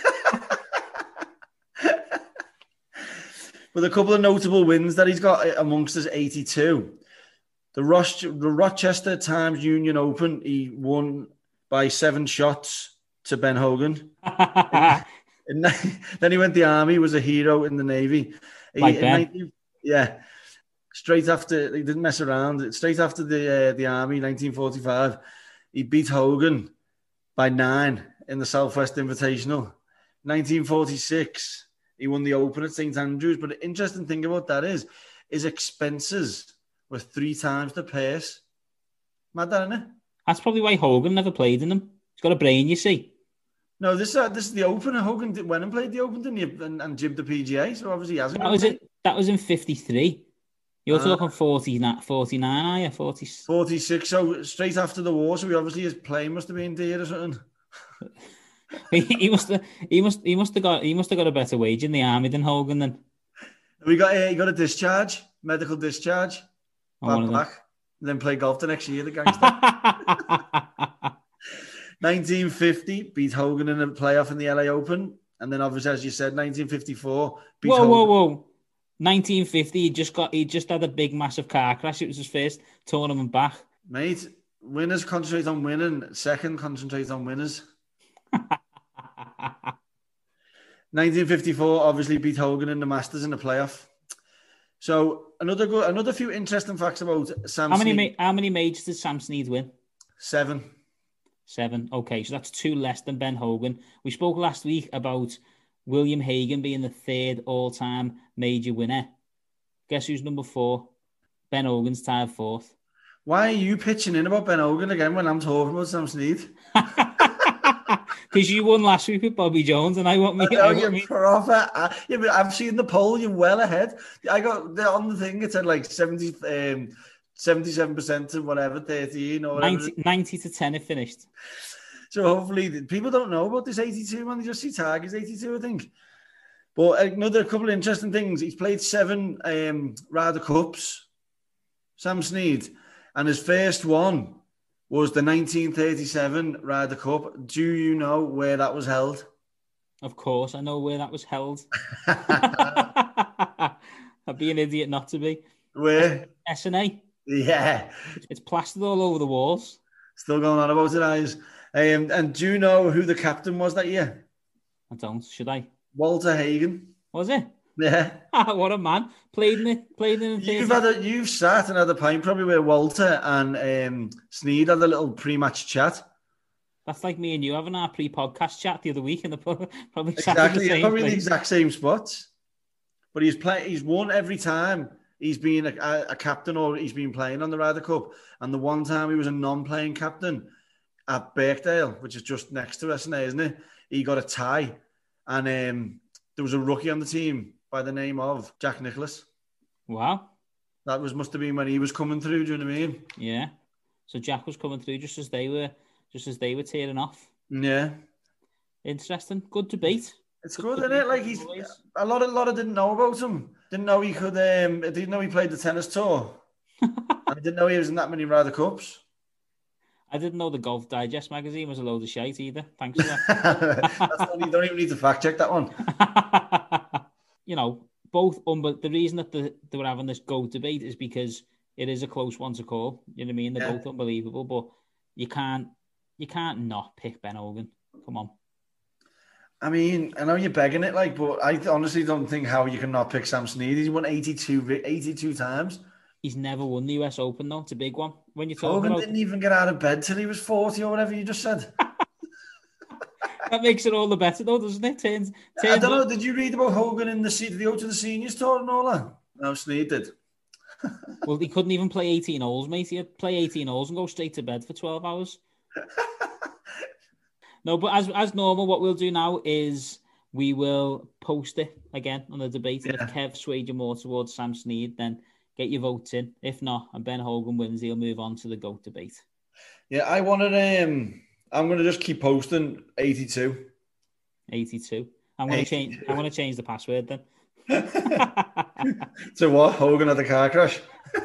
With a couple of notable wins that he's got amongst his eighty-two. The, Roch- the Rochester Times Union Open, he won by seven shots to Ben Hogan. and then he went the Army, was a hero in the Navy. Like he, Ben. nineteen, yeah. Straight after, he didn't mess around. Straight after the uh, the Army, nineteen forty-five, he beat Hogan by nine in the Southwest Invitational. nineteen forty-six, he won the Open at Saint Andrews. But the interesting thing about that is his expenses were three times the purse. Mad, that, isn't it? That's probably why Hogan never played in them. He's got a brain, you see. No, this uh, this is the Open. Hogan did, went and played the Open, didn't he? And, and jibbed the P G A, so obviously he hasn't. That was it. That was in fifty-three. You're uh, talking forty-nine, forty-nine, are you? forty forty-six, so straight after the war, so he obviously his plane must have been dear or something. he, he must have he must he must have got he must have got a better wage in the Army than Hogan then. We got uh, he got a discharge, medical discharge. Oh, back, and then play golf the next year, the gangster. nineteen fifty, beat Hogan in a playoff in the L A Open. And then obviously, as you said, nineteen fifty-four, beat whoa, Hogan. Whoa, whoa, whoa. nineteen fifty, he just got he just had a big massive car crash. It was his first tournament back. Mate, winners concentrate on winning. Second, concentrate on winners. nineteen fifty-four, obviously beat Hogan in the Masters in the playoff. So another good, another few interesting facts about Sam How many Snead. ma- how many majors did Sam Snead win? Seven. Seven. Okay, so that's two less than Ben Hogan. We spoke last week about William Hagan being the third all-time major winner. Guess who's number four? Ben Hogan's tied fourth. Why are you pitching in about Ben Hogan again when I'm talking about Sam Snead? Because you won last week with Bobby Jones, and I want me. I know, I want you're me... proper. I, yeah, but I've seen the poll. You're well ahead. I got the, on the thing. It said like seventy, um, seventy-seven percent to whatever, thirteen or whatever. ninety, ninety to ten. It finished. So hopefully people don't know about this eighty-two man. They just see Tigers eighty-two, I think. But another couple of interesting things. He's played seven um, Ryder Cups. Sam Snead, and his first one was the nineteen thirty-seven Ryder Cup. Do you know where that was held? Of course, I know where that was held. I'd be an idiot not to be. Where? S N A. Yeah. It's plastered all over the walls. Still going on about it, eyes. Um, and do you know who the captain was that year? I don't. Should I? Walter Hagen. Was it? Yeah. What a man. Played in it. Played in it. You've had a, you've sat and had a pint probably where Walter and um, Snead had a little pre-match chat. That's like me and you having our pre-podcast chat the other week, and the probably exactly, the probably the exact same spots. But he's play, he's won every time he's been a, a, a captain or he's been playing on the Ryder Cup. And the one time he was a non-playing captain at Birkdale, which is just next to us, isn't it? He got a tie, and um, there was a rookie on the team by the name of Jack Nicklaus. Wow, that was must have been when he was coming through. Do you know what I mean? Yeah. So Jack was coming through just as they were, just as they were tearing off. Yeah. Interesting. Good debate. It's good, good isn't it? Like he's a lot. A lot of didn't know about him. Didn't know he could. Um, didn't know he played the tennis tour. I didn't know he was in that many Ryder Cups. I didn't know the Golf Digest magazine was a load of shite either. Thanks for that. That's you don't even need to fact check that one. You know, both. Um, but the reason that the, they were having this GOAT debate is because it is a close one to call. You know what I mean? They're yeah. both unbelievable, but you can't, you can't not pick Ben Hogan. Come on. I mean, I know you're begging it, like, but I honestly don't think how you can not pick Sam Snead. He's won eighty-two, eighty-two times. He's never won the U S Open, though. It's a big one. When you talk Hogan about... didn't even get out of bed till he was forty or whatever you just said. That makes it all the better, though, doesn't it? Turns, turns I don't know. up... Did you read about Hogan in the did he go to the seniors tour and all that? No, Snead did. Well, he couldn't even play eighteen holes, mate. He'd play eighteen holes and go straight to bed for twelve hours. No, but as as normal, what we'll do now is we will post it again on the debate. And yeah. if Kev swayed you more towards Sam Snead, then get your votes in. If not, and Ben Hogan wins, he'll move on to the GOAT debate. Yeah, I wanted. Um, I'm going to just keep posting eighty-two. eighty-two. I'm going to change. I'm going to change the password then. So what? Hogan had a car crash.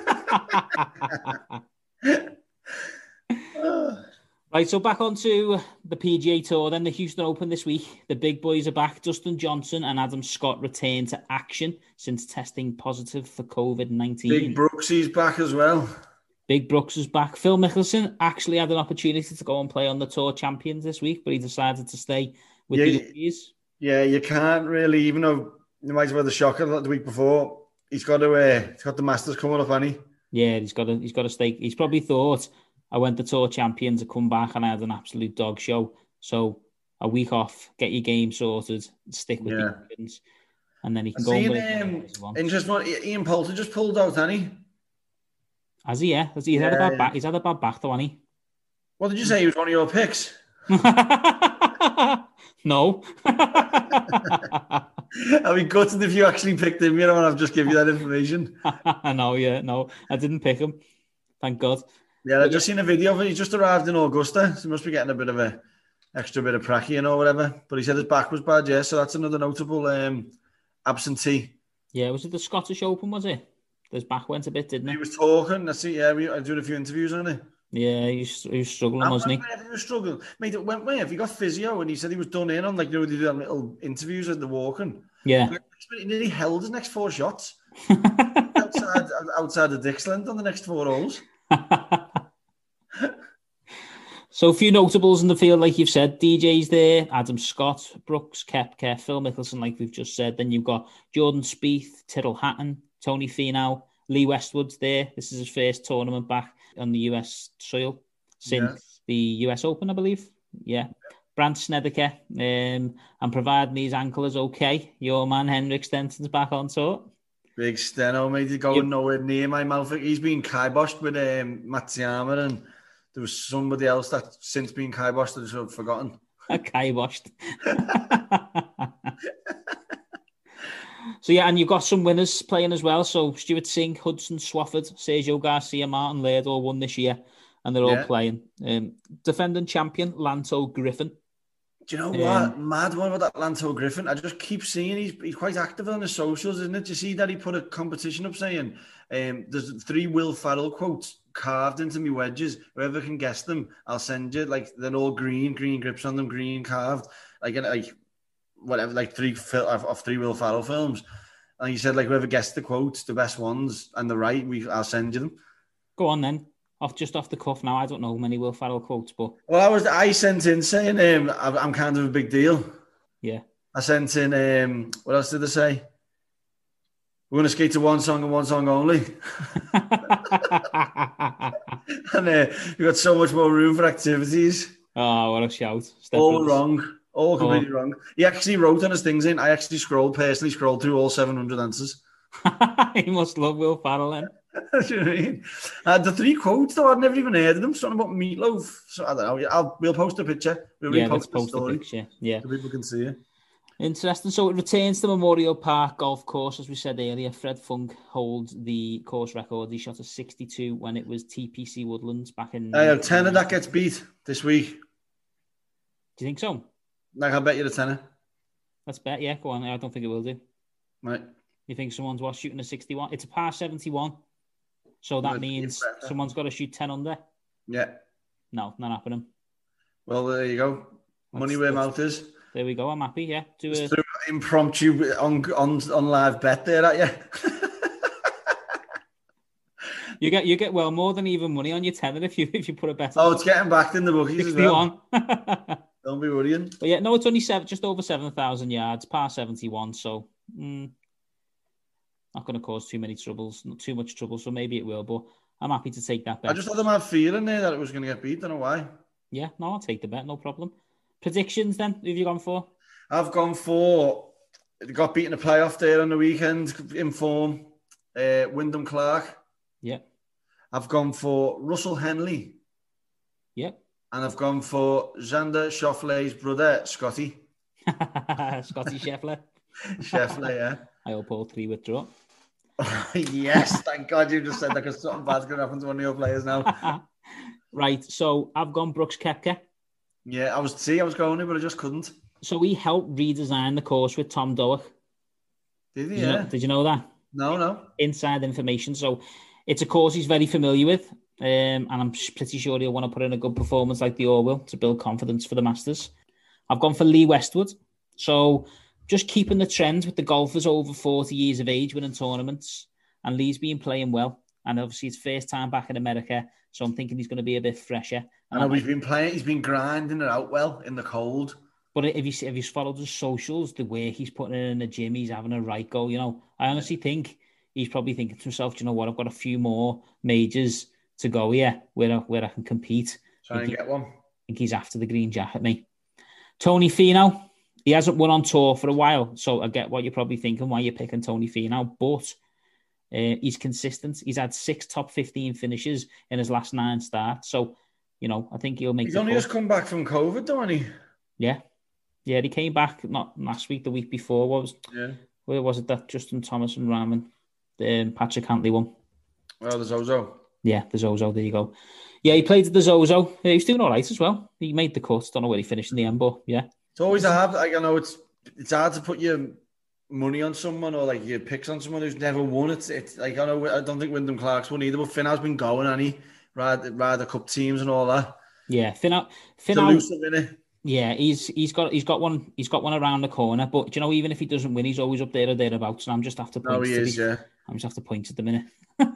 Right, so back onto the P G A Tour, then the Houston Open this week. The big boys are back. Dustin Johnson and Adam Scott return to action since testing positive for COVID nineteen. Big Brooksy's back as well. Big Brooks is back. Phil Mickelson actually had an opportunity to go and play on the Tour Champions this week, but he decided to stay with yeah, the Yankees. Yeah, you can't really, even though you might have had the shocker the week before, he's got to. Uh, he's got the Masters coming up, hasn't he? Yeah, he's got to. He's got to stay. He's probably thought, I went to Tour Champions to come back and I had an absolute dog show. So a week off, get your game sorted, stick with yeah. the Indians, and then he can I've go. Seen, um, interesting. Ian Poulter just pulled out, hasn't he? Has he? Yeah. Has he? He's yeah, had a bad yeah. back. He's had a bad back, though, hasn't he? What did you say? He was one of your picks? No. I'd be gutted if you actually picked him, you know, and I've just given you that information. No, yeah, no, I didn't pick him. Thank God. Yeah, I've just seen a video of it. He just arrived in Augusta, so he must be getting a bit of a extra bit of pracky, you know, whatever. But he said his back was bad, yeah, so that's another notable um, absentee. Yeah, was it the Scottish Open, was it? His back went a bit, didn't it? He was talking. I see, yeah, we, I did a few interviews on it. Yeah, he was, he was struggling, wasn't he? He was struggling. Mate, when, when have he got physio? And he said he was done in on, like, you know, they do little interviews at the walking. Yeah. He nearly held his next four shots outside, outside the Dixland on the next four holes. So a few notables in the field, like you've said. D J's there, Adam Scott, Brooks, Koepka, Phil Mickelson, like we've just said. Then you've got Jordan Spieth, Tyrrell Hatton, Tony Finau, Lee Westwood's there. This is his first tournament back on the U S soil since yeah. the U S Open, I believe. Yeah. Brandt Snedeker. Um, and providing his ankle is okay, your man Henrik Stensson's back on tour. Big Steno, mate. He's going yep. nowhere near my mouth. He's been kiboshed with um, Matsuyama, and there was somebody else that's since been kiboshed that I've forgotten. Kiboshed. So, yeah, and you've got some winners playing as well. So, Stuart Singh, Hudson Swafford, Sergio Garcia, Martin Laird all won this year, and they're yeah. all playing. Um, defending champion, Lanto Griffin. Do you know um, what? Mad one about that Lanto Griffin. I just keep seeing he's, he's quite active on his socials, isn't it? Do you see that he put a competition up saying um, there's three Will Ferrell quotes carved into me wedges. Whoever can guess them, I'll send you. Like, they're all green, green grips on them, green carved. Like, like whatever, like three of, of three Will Ferrell films. And he said, like, whoever guessed the quotes, the best ones, and the right, we I'll send you them. Go on then. Off just off the cuff now. I don't know many Will Ferrell quotes, but well, I was I sent in saying um, I'm kind of a big deal. Yeah. I sent in um, what else did I say? We're going to skate to one song and one song only. And uh, you've got so much more room for activities. Oh, what a shout. Step all brothers. wrong. All completely Oh. wrong. He actually wrote on his things in. I actually scrolled, personally scrolled through all seven hundred answers. He must love Will Farrell then. Do you know what I mean? Uh, the three quotes, though, I'd never even heard of them. Something about meatloaf. So I don't know. I'll, we'll post a picture. We'll Yeah, repost let's the post the story picture. Yeah. so people can see it. Interesting. So it returns to Memorial Park Golf Course, as we said earlier. Fred Funk holds the course record. He shot a sixty-two when it was T P C Woodlands back in... I have ten of that gets beat this week. Do you think so? Like, I'll bet you the tenner. Let's bet, yeah. Go on. I don't think it will do. Right. You think someone's what, shooting a sixty-one? It's a par seventy-one. So that Well, means someone's got to shoot ten under? Yeah. No, not happening. Well, there you go. Money Let's- where let's- mouth is. There we go. I'm happy, yeah. Do Just a... threw an impromptu on, on, on live bet there at you. You get, you get well more than even money on your tenner if you if you put a bet. Oh, it's getting backed in the bookies as well. sixty-one. Don't be worrying. But yeah, no, it's only seven, just over seven thousand yards, par seventy-one. So mm, not going to cause too many troubles, not too much trouble. So maybe it will, but I'm happy to take that bet. I just had a mad feeling there that it was going to get beat. Don't know why. Yeah, no, I'll take the bet, no problem. Predictions then? Who have you gone for? I've gone for. They got beaten in the playoff there on the weekend in form. Uh, Wyndham Clark. Yeah. I've gone for Russell Henley. Yep. And I've gone for Xander Schauffele's brother, Scotty. Scotty Scheffler. Scheffler, yeah. I hope all three withdraw. Yes, thank God you just said that because something bad's going to happen to one of your players now. Right, so I've gone Brooks Koepka. Yeah, I was see, I was going there, but I just couldn't. So he helped redesign the course with Tom Doak. Did he? Did you, Yeah. know, did you know that? No, no. Inside information. So it's a course he's very familiar with, um, and I'm pretty sure he'll want to put in a good performance like the Orwell to build confidence for the Masters. I've gone for Lee Westwood. So just keeping the trend with the golfers over forty years of age winning tournaments, and Lee's been playing well. And obviously, it's first time back in America, so I'm thinking he's going to be a bit fresher. I know he's been playing, he's been grinding it out well in the cold. But if you if you followed his socials, the way he's putting it in the gym, he's having a right go. You know, I honestly think he's probably thinking to himself, "Do you know what? I've got a few more majors to go here where I, where I can compete." Try and get one. I think he's after the green jacket, mate. Tony Finau, he hasn't won on tour for a while, so I get what you're probably thinking, why you're picking Tony Finau, but uh, he's consistent. He's had six top fifteen finishes in his last nine starts, so, you know, I think he'll make He's the only cut. just come back from COVID, don't he? Yeah. Yeah, he came back, not last week, the week before. What was, yeah. Where was it that Justin Thomas and Rahman, um, Patrick Cantley won? Oh, the Zozo. Yeah, the Zozo, there you go. Yeah, he played at the Zozo. He was doing all right as well. He made the cut. Don't know where he finished in the end, but yeah. It's always hard. Like, I know it's it's hard to put your money on someone or like your picks on someone who's never won. It's it's like I know I don't think Wyndham Clark's won either, but Finau's been going, and he ride ride the cup teams and all that. Yeah, Finau. Finau. It's elusive, innit? Yeah, he's he's got he's got one he's got one around the corner. But do you know, even if he doesn't win, he's always up there or thereabouts. And I'm just after points. No, he is. Be, yeah. I'm just after points at the minute.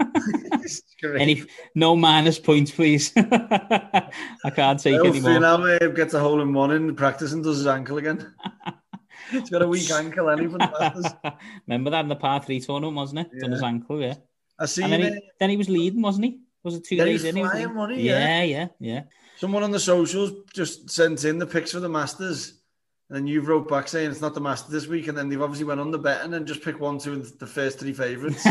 Any no minus points, please. I can't take well, anymore. Finau uh, gets a hole in one in practice and does his ankle again. He's got a weak ankle, any from the Masters. Remember that in the par three tournament, wasn't it? Yeah. Done his ankle, yeah. I see. And then, he, then he was leading, wasn't he? Was it two yeah, days he in? He was money, yeah, yeah, yeah, yeah. Someone on the socials just sent in the pics for the Masters, and then you wrote back saying it's not the Masters this week, and then they've obviously went on the betting and just picked one, two, and the first three favourites.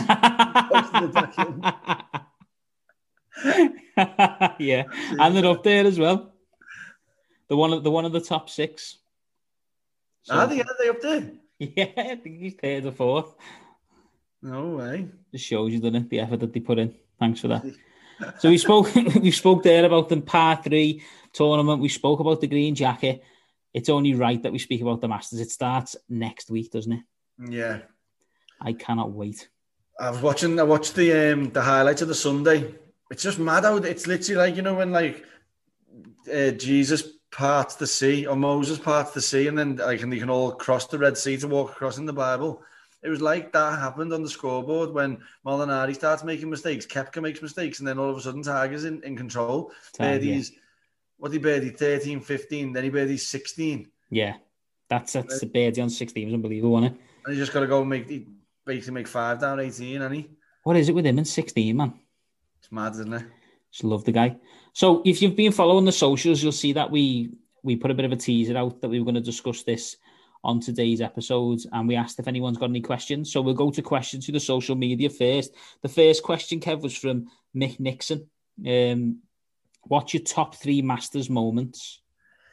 Yeah, and they're up there as well. The one of the one of the top six. So, are they? Are they up there? Yeah, I think he's third or fourth. No way. Just shows you, doesn't it, the effort that they put in. Thanks for that. So we spoke we spoke there about the par three tournament. We spoke about the green jacket. It's only right that we speak about the Masters. It starts next week, doesn't it? Yeah. I cannot wait. I was watching I watched the um the highlights of the Sunday. It's just mad how it's literally like, you know, when like uh, Jesus parts the sea or Moses parts the sea and then like and they can all cross the Red Sea to walk across in the Bible. It was like that happened on the scoreboard when Molinari starts making mistakes, Koepka makes mistakes, and then all of a sudden Tiger's in, in control. Birdies, yeah. What did he birdie? thirteen, fifteen, then he birdies sixteen. Yeah, that's that's right. The birdie on sixteen was unbelievable, wasn't it? And he just got to go and make, basically make five down eighteen, hasn't he? What is it with him in sixteen, man? It's mad, isn't it? Just love the guy. So if you've been following the socials, you'll see that we we put a bit of a teaser out that we were going to discuss this on today's episode, and we asked if anyone's got any questions. So we'll go to questions through the social media first. The first question, Kev, was from Mick Nixon. Um, what's your top three Masters moments?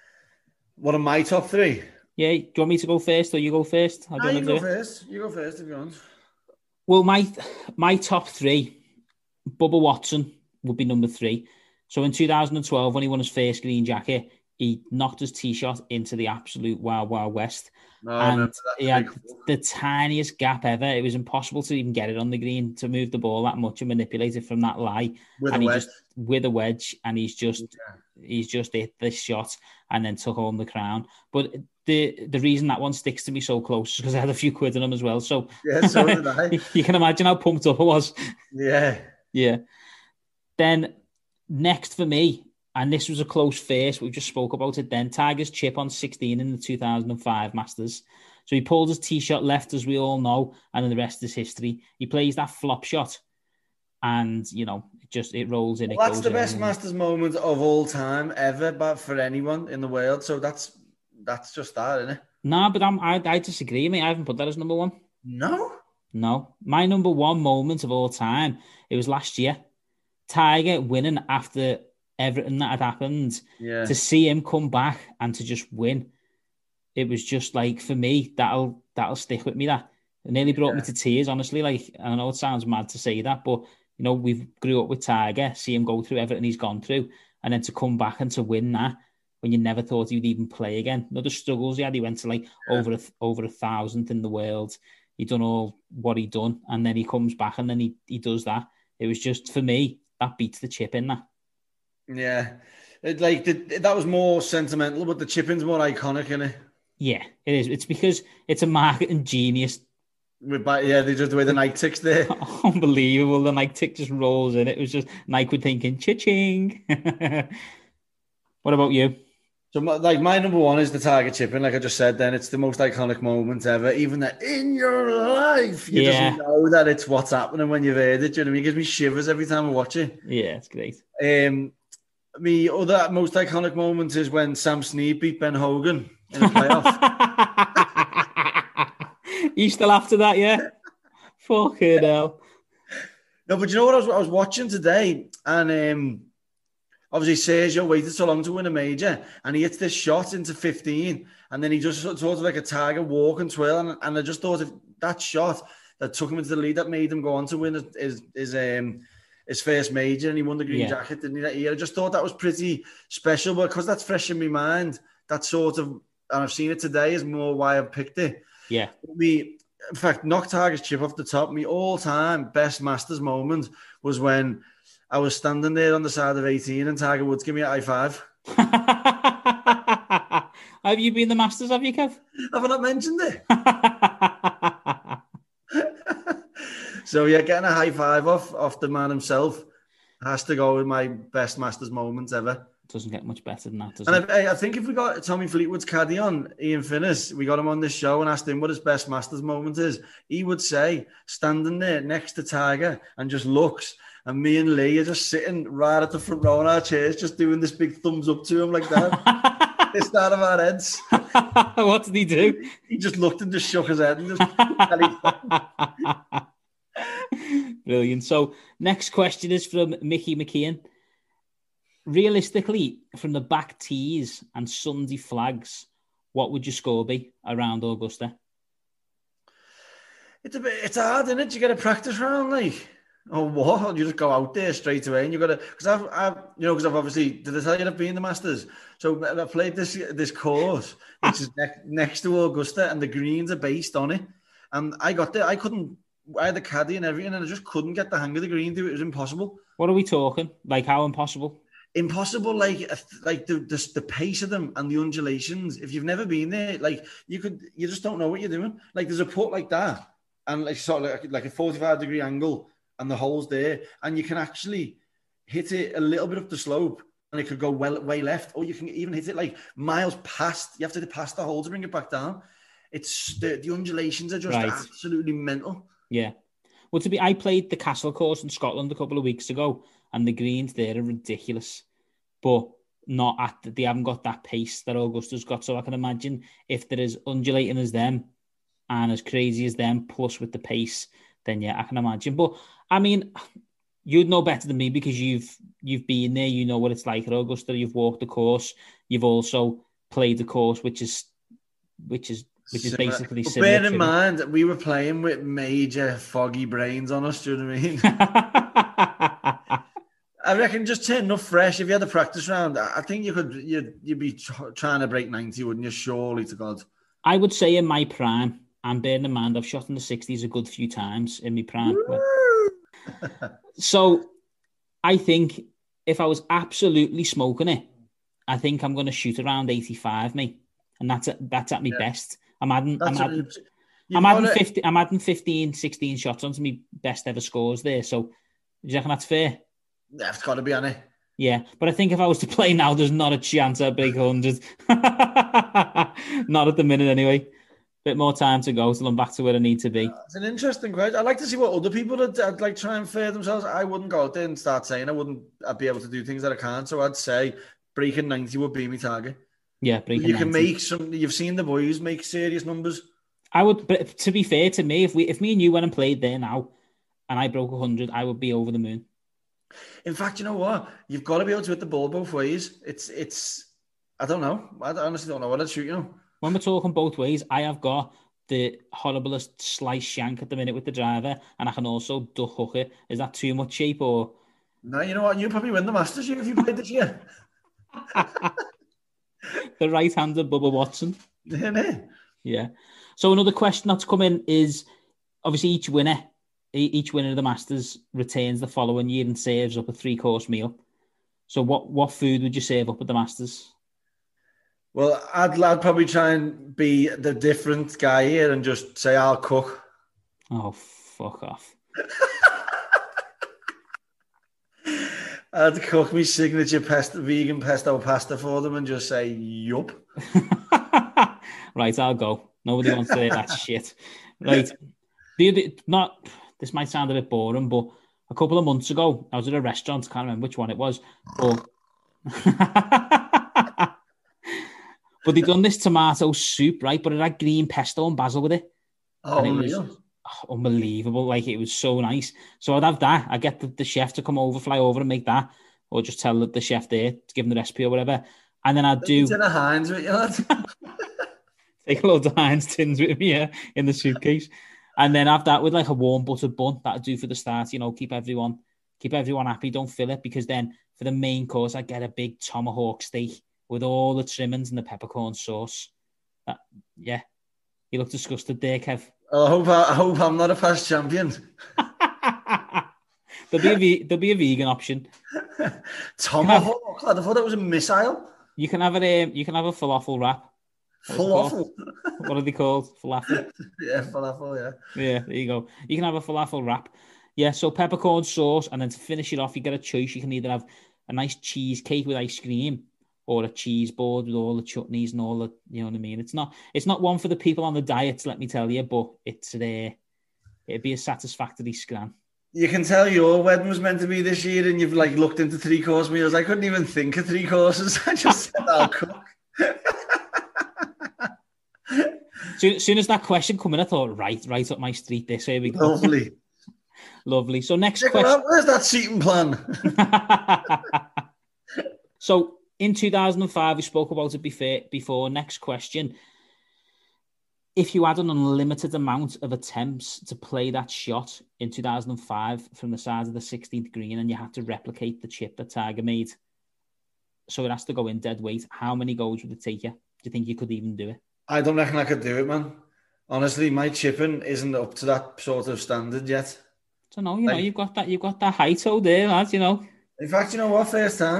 What are my top three? Yeah, do you want me to go first or you go first? Nah, you go first. You go first if you want. Well, my my top three, Bubba Watson would be number three. So in two thousand twelve, when he won his first green jacket, he knocked his tee shot into the absolute wild, wild west. No, and he had the tiniest gap ever. It was impossible to even get it on the green, to move the ball that much and manipulate it from that lie. With and a he wedge. just with a wedge, and he's just yeah. he's just hit this shot and then took home the crown. But the the reason that one sticks to me so close is because I had a few quid in them as well. So yeah, so did I. You can imagine how pumped up I was. Yeah. Yeah. Then next for me, and this was a close first, we just spoke about it then, Tiger's chip on sixteen in the two thousand five Masters. So he pulled his tee shot left, as we all know, and then the rest is history. He plays that flop shot, and, you know, it just, it rolls in. Well, it that's goes the best in. Masters moment of all time ever, but for anyone in the world. So that's that's just that, isn't it? No, but I'm, I, I disagree, mate. I haven't put that as number one. No? No. My number one moment of all time, it was last year. Tiger winning after everything that had happened, yeah. to see him come back and to just win, it was just like, for me, that'll that'll stick with me. That it nearly brought yeah. me to tears, honestly. Like, I know it sounds mad to say that, but you know, we've grew up with Tiger, see him go through everything he's gone through, and then to come back and to win that when you never thought he'd even play again. You know, the struggles he had, he went to like yeah. over a, over a thousandth in the world. He done all what he done, and then he comes back and then he he does that. It was just, for me, that beats the chip in that. Yeah, it, like the, that was more sentimental, but the chip-in's more iconic, isn't it? Yeah, it is. It's because it's a marketing genius. With, yeah, they just the way the Nike tick's there. Unbelievable. The Nike tick just rolls in. It was just Nike would thinking, cha-ching. What about you? So, my, like, my number one is the Tiger chip-in. Like I just said, then it's the most iconic moment ever. Even that in your life, you yeah. just know that it's what's happening when you've heard it. Do you know what I mean? It gives me shivers every time I watch it. Yeah, it's great. Um, me other most iconic moment is when Sam Snead beat Ben Hogan in a playoff. You still after that, yeah? Fucking hell. No, but you know what I was, I was watching today, and um, obviously Sergio waited so long to win a major, and he hits this shot into fifteen, and then he just sort of like a Tiger walk and twirl, and, and I just thought if that shot that took him into the lead, that made him go on to win his his um his first major, and he won the green yeah. jacket, didn't he, that year? I just thought that was pretty special, but because that's fresh in my mind, that sort of, and I've seen it today, is more why I've picked it. Yeah. Me, in fact, knock Tiger's chip off the top. My all-time best Masters moment was when I was standing there on the side of eighteen and Tiger Woods gave me a high five. Have you been the Masters, have you, Kev? Have I not mentioned it? So, yeah, getting a high five off, off the man himself has to go with my best Masters moments ever. Doesn't get much better than that, does and it? I, I think if we got Tommy Fleetwood's caddy on, Ian Finnis, we got him on this show and asked him what his best Masters moment is, he would say, standing there next to Tiger and just looks, and me and Lee are just sitting right at the front row in our chairs, just doing this big thumbs up to him like that. It's out of our heads. What did he do? He just looked and just shook his head and just... Brilliant. So next question is from Mickey McKeon. Realistically, from the back tees and Sunday flags, what would your score be around Augusta? It's a bit, it's hard, isn't it? You get a practice round, like, or what? You just go out there straight away, and you got to, because I've, I've, you know, because I've obviously, did I tell you I've been the Masters? So I played this this course, which is ne- next to Augusta, and the greens are based on it. And I got there, I couldn't. I had the caddy and everything, and I just couldn't get the hang of the green. It was impossible. What are we talking? Like, how impossible? Impossible, like like the, the the pace of them and the undulations. If you've never been there, like you could, you just don't know what you're doing. Like there's a putt like that, and like sort of like, like a forty-five degree angle, and the hole's there, and you can actually hit it a little bit up the slope, and it could go well way left, or you can even hit it like miles past. You have to pass the hole to bring it back down. It's the, the undulations are just right. Absolutely mental. Yeah. Well, to be, I played the Castle course in Scotland a couple of weeks ago, and the greens there are ridiculous, but not at the, they haven't got that pace that Augusta's got. So I can imagine if they're as undulating as them and as crazy as them, plus with the pace, then yeah, I can imagine. But I mean, you'd know better than me because you've you've been there. You know what it's like at Augusta. You've walked the course. You've also played the course, which is which is which is Similar. basically But similar. bear in to mind, we were playing with major foggy brains on us. Do you know what I mean? I reckon just turn up fresh. If you had a practice round, I think you could. You'd, you'd be tr- trying to break ninety, wouldn't you? Surely to God. I would say in my prime, and bearing in mind I've shot in the sixties a good few times in my prime. So I think if I was absolutely smoking it, I think I'm going to shoot around eighty-five, mate, and that's at, that's at my yeah. best. I'm adding, I'm adding, I'm adding fifty, I'm adding fifteen, sixteen shots onto my best ever scores there. So do you reckon that's fair? Yeah, it's got to be on it. Yeah, but I think if I was to play now, there's not a chance I'd break one hundred. Not at the minute, anyway. Bit more time to go till I'm back to where I need to be. Yeah, it's an interesting question. I'd like to see what other people would I'd like try and fare themselves. I wouldn't go out there and start saying I wouldn't I'd be able to do things that I can't. So I'd say breaking ninety would be my target. Yeah, breaking you can ninety. make some. You've seen the boys make serious numbers. I would, but to be fair to me, if we if me and you went and played there now, and I broke one hundred, I would be over the moon. In fact, you know what? You've got to be able to hit the ball both ways. It's it's. I don't know. I honestly don't know what I'd shoot. You know. When we're talking both ways, I have got the horriblest slice shank at the minute with the driver, and I can also duck hook it. Is that too much shape or? No, you know what? You probably win the Masters if you played this year. The right-handed Bubba Watson. Yeah, no. Yeah. So another question that's come in is, obviously each winner, each winner of the Masters returns the following year and serves up a three-course meal. So what, what food would you serve up at the Masters? Well, I'd, I'd probably try and be the different guy here and just say I'll cook. Oh, fuck off. I'd cook me signature pesto, vegan pesto pasta for them and just say, yup. Right, I'll go. Nobody wants to hear that shit. Right. The, not, this might sound a bit boring, but a couple of months ago, I was at a restaurant. I can't remember which one it was. But, but they'd done this tomato soup, right? But it had green pesto and basil with it. Oh, and it was oh, unbelievable. Like, it was so nice. So I'd have that. I'd get the, the chef to come over, fly over and make that. Or just tell the chef there to give him the recipe or whatever. And then I'd do... Dinner Heinz with you, lad. Take a load of Heinz tins with me, yeah, in the suitcase. And then have that with like a warm buttered bun. That'd do for the start, you know, keep everyone keep everyone happy, don't fill it. Because then for the main course, I'd get a big tomahawk steak with all the trimmings and the peppercorn sauce. That, yeah. You look disgusted there, Kev. Oh, I hope, I, I hope I'm not a past champion. there'll, be a, there'll be a vegan option. Tomahawk? I thought that was a missile. You can have a, um, you can have a falafel wrap. Falafel? What are they called? Falafel? Yeah, falafel, yeah. Yeah, there you go. You can have a falafel wrap. Yeah, so peppercorn sauce, and then to finish it off, you get a choice. You can either have a nice cheesecake with ice cream or a cheese board with all the chutneys and all the, you know what I mean? It's not it's not one for the people on the diets, let me tell you, but it's there. It'd be a satisfactory scran. You can tell your wedding was meant to be this year and you've like looked into three course meals. I couldn't even think of three courses. I just said I'll cook. Soon, soon as that question come in, I thought, right, right up my street. This way we go. Lovely, lovely. So next Check question. Out, where's that seating plan? So in two thousand five, we spoke about it before. Before next question: if you had an unlimited amount of attempts to play that shot in two thousand five from the side of the sixteenth green, and you had to replicate the chip that Tiger made, so it has to go in dead weight, how many goals would it take you? Do you think you could even do it? I don't reckon I could do it, man. Honestly, my chipping isn't up to that sort of standard yet. I don't know, you like, know, you've got that, you've got that height out there, lad, you know. In fact, you know what? First time.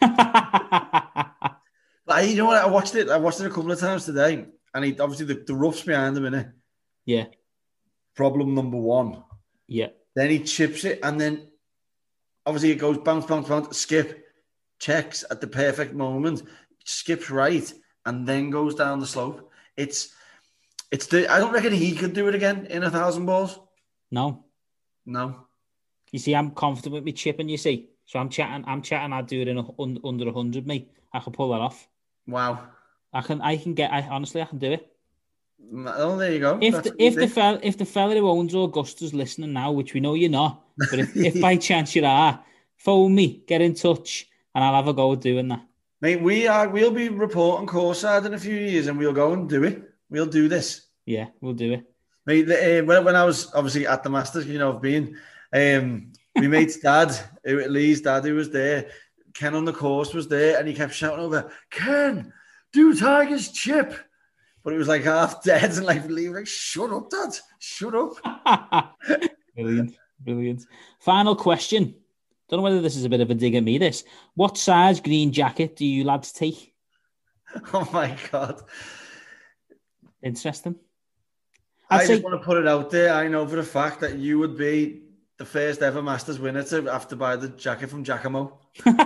Like, you know what? I watched it. I watched it a couple of times today, and he obviously the, the rough's behind him, innit? Yeah. Problem number one. Yeah. Then he chips it, and then obviously it goes bounce, bounce, bounce, skip, checks at the perfect moment, skips right, and then goes down the slope. It's, it's the. I don't reckon he could do it again in a thousand balls. No. No. You see, I'm confident with me chipping, you see. So I'm chatting. I'm chatting. I'd do it in a, un, under a hundred, mate. I can pull that off. Wow. I can. I can get. I honestly, I can do it. Oh, there you go. If That's the, if the fella if the fella who owns Augusta's listening now, which we know you're not, but if, if by chance you are, phone me, get in touch, and I'll have a go at doing that. Mate, we are. We'll be reporting courtside in a few years, and we'll go and do it. We'll do this. Yeah, we'll do it. Mate, the, uh, when when I was obviously at the Masters, you know, I've been. Um, my mate's dad, Lee's dad, who was there, Ken on the course was there, and he kept shouting over, "Ken, do Tiger's chip." But it was like half dead, and like Lee was like, "Shut up, Dad! Shut up!" Brilliant, brilliant. Final question. Don't know whether this is a bit of a dig at me. This. What size green jacket do you lads take? Oh my God! Interesting. I'd I say... just want to put it out there. I know for a fact that you would be the first ever Masters winner to have to buy the jacket from Giacomo.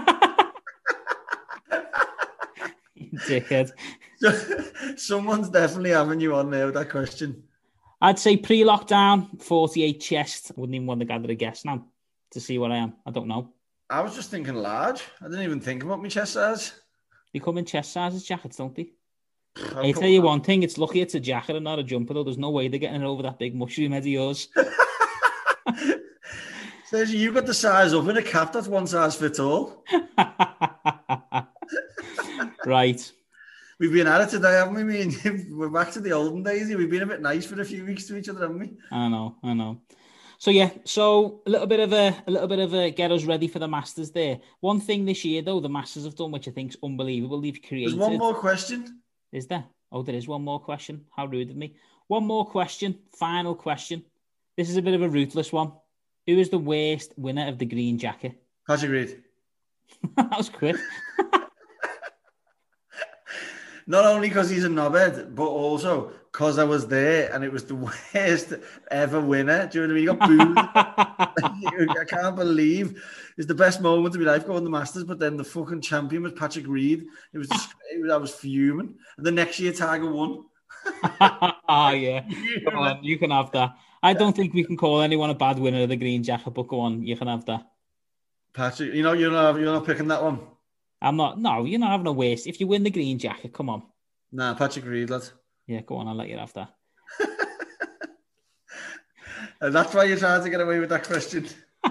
Dickhead. Someone's definitely having you on there with that question. I'd say pre-lockdown, forty-eight chest. I wouldn't even want to gather a guess now to see what I am. I don't know. I was just thinking large. I didn't even think about my chest size. They come in chest sizes jackets, don't they? I'll I tell you one thing, it's lucky it's a jacket and not a jumper, though. There's no way they're getting it over that big mushroom head of yours. Says you got the size up in a cap that's one size fits all. Right. We've been at it today, haven't we? Me and you, we're back to the olden days. We've been a bit nice for a few weeks to each other, haven't we? I know, I know. So yeah, so a little bit of a a little bit of a get us ready for the Masters there. One thing this year though, the Masters have done, which I think is unbelievable. They've created. There's one more question. Is there? Oh, there is one more question. How rude of me. One more question. Final question. This is a bit of a ruthless one. Who is the worst winner of the green jacket? Patrick Reed. That was quick. Not only because he's a knobhead, but also because I was there and it was the worst ever winner. Do you know what I mean? You got booed. I can't believe it's the best moment of my life going to the Masters, but then the fucking champion was Patrick Reed. It was just, it was, I was fuming. And the next year, Tiger won. Oh, yeah. Come on, you can have that. I don't think we can call anyone a bad winner of the green jacket, but go on, you can have that. Patrick, you know, you're not, you're not picking that one. I'm not. No, you're not having a waste. If you win the green jacket, come on. Nah, Patrick Reed, lad. Yeah, go on. I'll let you have that. And that's why you're trying to get away with that question.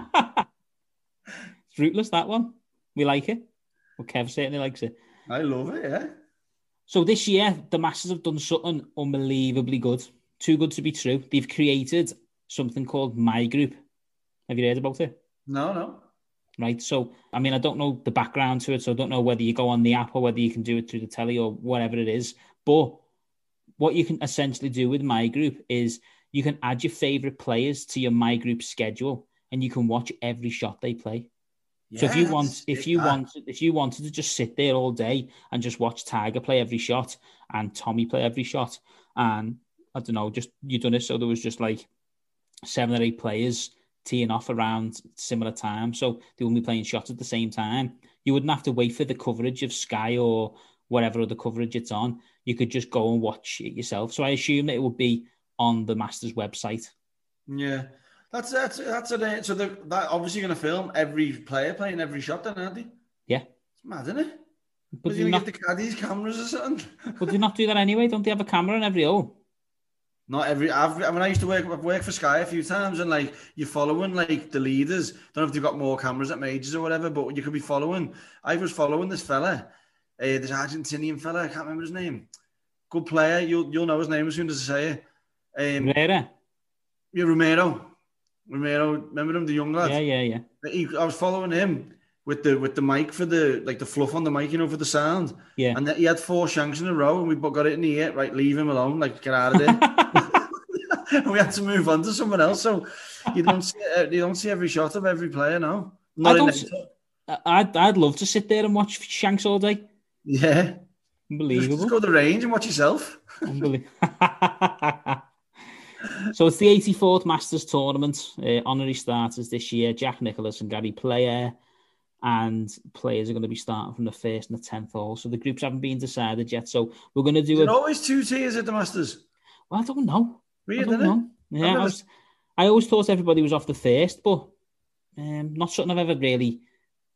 It's rootless, that one. We like it. Well, Kev certainly likes it. I love it, yeah. So this year, the Masters have done something unbelievably good. Too good to be true. They've created something called My Group. Have you heard about it? No, no. Right, so, I mean, I don't know the background to it, so I don't know whether you go on the app or whether you can do it through the telly or whatever it is. But what you can essentially do with My Group is you can add your favourite players to your My Group schedule and you can watch every shot they play. Yeah, so if you want, if you want, if you wanted to just sit there all day and just watch Tiger play every shot and Tommy play every shot, and I don't know, just you done it so there was just like seven or eight players teeing off around similar time, so they wouldn't be playing shots at the same time. You wouldn't have to wait for the coverage of Sky or whatever other coverage it's on. You could just go and watch it yourself. So I assume that it would be on the Masters website. Yeah, that's that's that's it. So they're that obviously going to film every player playing every shot, then, aren't they? Yeah, it's mad, isn't it? But you not get the caddies cameras or something. But they not do that anyway. Don't they have a camera in every hole? Not every. I've, I mean, I used to work. I've worked for Sky a few times, and like you're following like the leaders. Don't know if they've got more cameras at majors or whatever, but you could be following. I was following this fella, uh, this Argentinian fella. I can't remember his name. Good player. You'll you'll know his name as soon as I say it. Um, Romero. Yeah, Romero. Romero. Remember him, the young lad. Yeah, yeah, yeah. He, I was following him with the with the mic for the like the fluff on the mic, you know, for the sound. Yeah. And he had four shanks in a row, and we got it in the ear. Right, leave him alone. Like, get out of there. And we had to move on to someone else. So you don't see, you don't see every shot of every player, no. Not I don't. I'd I'd love to sit there and watch Shanks all day. Yeah, unbelievable. Just, just go to the range and watch yourself. Unbelievable. So it's the eighty-fourth Masters tournament. Uh, honorary starters this year: Jack Nicklaus and Gary Player. And players are going to be starting from the first and the tenth hole. So the groups haven't been decided yet. So we're going to do. Is it a... always two tiers at the Masters? Well, I don't know. Weird, I don't isn't know. it? Yeah, I, was, I always thought everybody was off the first, but um, not something I've ever really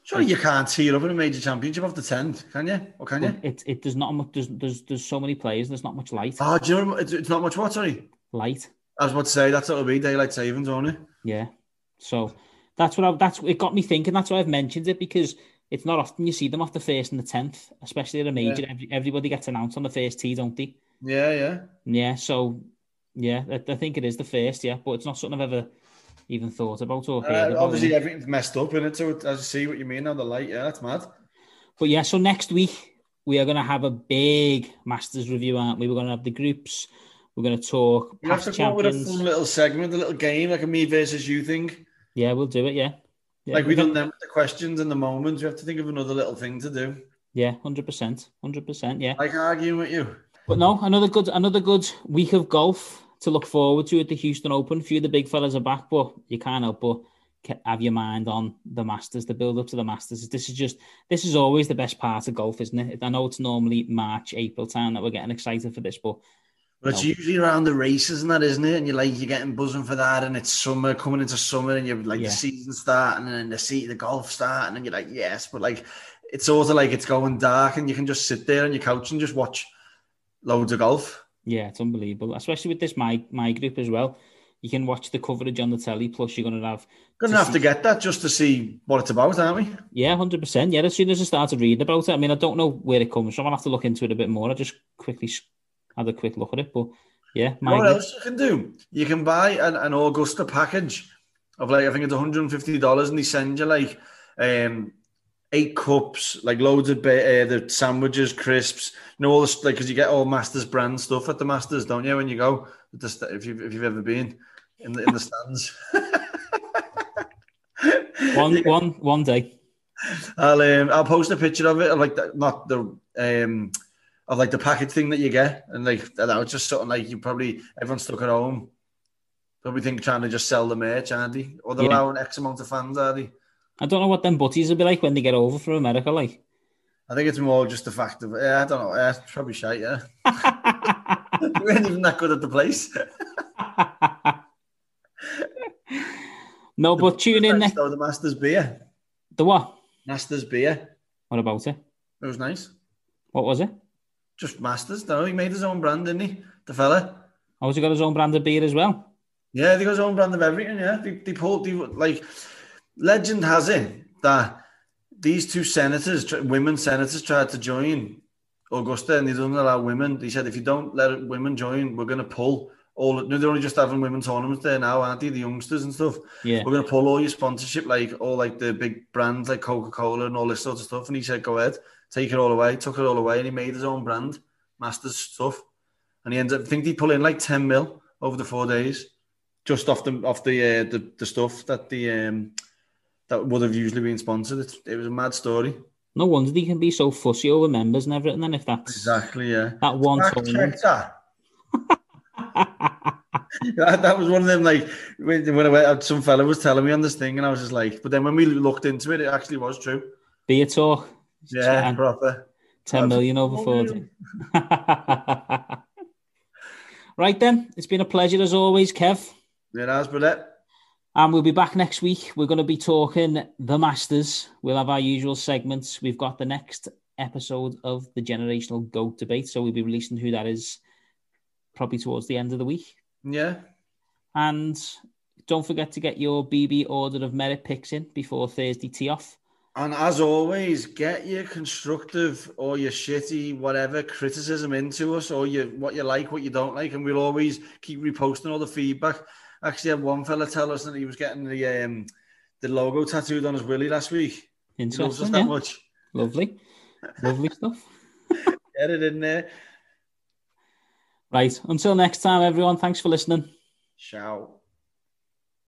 Sure, you can't tee up in a major championship off the tenth, can you? Or can you? It it there's not much. There's there's there's so many players. There's not much light. Oh, do you know it's, it's not much what? Sorry, light. I was about to say that's what it'll be daylight savings, won't it? Yeah. So that's what I, that's it got me thinking. That's why I've mentioned it, because it's not often you see them off the first and the tenth, especially at a major. Yeah. Every, everybody gets announced on the first tee, don't they? Yeah, yeah, yeah. So yeah, I, I think it is the first. Yeah, but it's not something I've ever even thought about or heard uh, about. Obviously, everything's messed up in it, so it, I see what you mean now. The light, yeah, that's mad. But yeah, so next week we are going to have a big Masters review, aren't we? We're going to have the groups. We're going to talk you past have to champions. Come up with a fun little segment, a little game, like a me versus you thing. Yeah, we'll do it. Yeah, yeah like we've done them with the questions and the moments. We have to think of another little thing to do. Yeah, hundred percent, hundred percent. Yeah, like arguing with you. But no, another good, another good week of golf to look forward to at the Houston Open. A few of the big fellas are back, but you can't help but have your mind on the Masters, the build up to the Masters. This is just, this is always the best part of golf, isn't it? I know it's normally March, April time that we're getting excited for this, but But it's know. usually around the races and that, isn't it? And you're like, you're getting buzzing for that, and it's summer, coming into summer, and you're like, yeah. the season starting, and then the seat, the golf starting, and you're like, yes, but like, it's sort of like it's going dark, and you can just sit there on your couch and just watch loads of golf. Yeah, it's unbelievable, especially with this my my group as well. You can watch the coverage on the telly, plus you're going to have... Going to have see... to get that just to see what it's about, aren't we? Yeah, one hundred percent. Yeah, as soon as I started reading about it, I mean, I don't know where it comes from. I'll have to look into it a bit more. I just quickly had a quick look at it, but yeah. My what group... else you can do? You can buy an, an Augusta package of like, I think it's one hundred fifty dollars, and they send you like um, eight cups, like loads of ba- uh, the sandwiches, crisps, you know, all this, like, because you get all Masters brand stuff at the Masters, don't you, when you go, if you've, if you've ever been in the, in the stands. one, one, one day. I'll um, I'll post a picture of it, of like the, not the um of like the package thing that you get, and like that was just something like you probably everyone's stuck at home, probably think trying to just sell the merch, aren't they? Or they're yeah. allowing X amount of fans, are they? I don't know what them butties will be like when they get over from America, like. I think it's more just the fact of yeah, I don't know, yeah, it's probably shite, yeah. We ain't even that good at the place. No, the, but tune in. Nice, though, the Masters beer. The what? Masters beer. What about it? It was nice. What was it? Just Masters. No, he made his own brand, didn't he? The fella. Oh, has he got his own brand of beer as well? Yeah, they got his own brand of everything. Yeah, they they pulled. They, like, legend has it that these two senators, women senators, tried to join Augusta, and they don't allow women. They said if you don't let women join, we're going to pull all. No, they're only just having women tournaments there now, aren't they? The youngsters and stuff. Yeah, we're going to pull all your sponsorship, like all like the big brands like Coca-Cola and all this sort of stuff. And he said, "Go ahead, take it all away." Took it all away, and he made his own brand, Masters stuff. And he ended up, I think he pull in like ten mil over the four days, just off the off the uh, the, the stuff that the um that would have usually been sponsored. It, it was a mad story. No wonder they can be so fussy over members and everything. Then if that's exactly yeah, that one tournament. That. that, that was one of them. Like when, when I went, some fella was telling me on this thing, and I was just like, but then when we looked into it, it actually was true. Beer talk. Yeah, ten, proper. Ten proper. million over forty. Right then, it's been a pleasure as always, Kev. It has, brother. And we'll be back next week. We're going to be talking the Masters. We'll have our usual segments. We've got the next episode of the Generational GOAT debate. So we'll be releasing who that is probably towards the end of the week. Yeah. And don't forget to get your B B Order of Merit picks in before Thursday tee-off. And as always, get your constructive or your shitty, whatever, criticism into us, or your, what you like, what you don't like. And we'll always keep reposting all the feedback. Actually, I had one fella tell us that he was getting the um, the logo tattooed on his willy last week. Interesting, he loves us that yeah. much. Lovely. Lovely stuff. Get it in there. Right. Until next time, everyone. Thanks for listening. Ciao.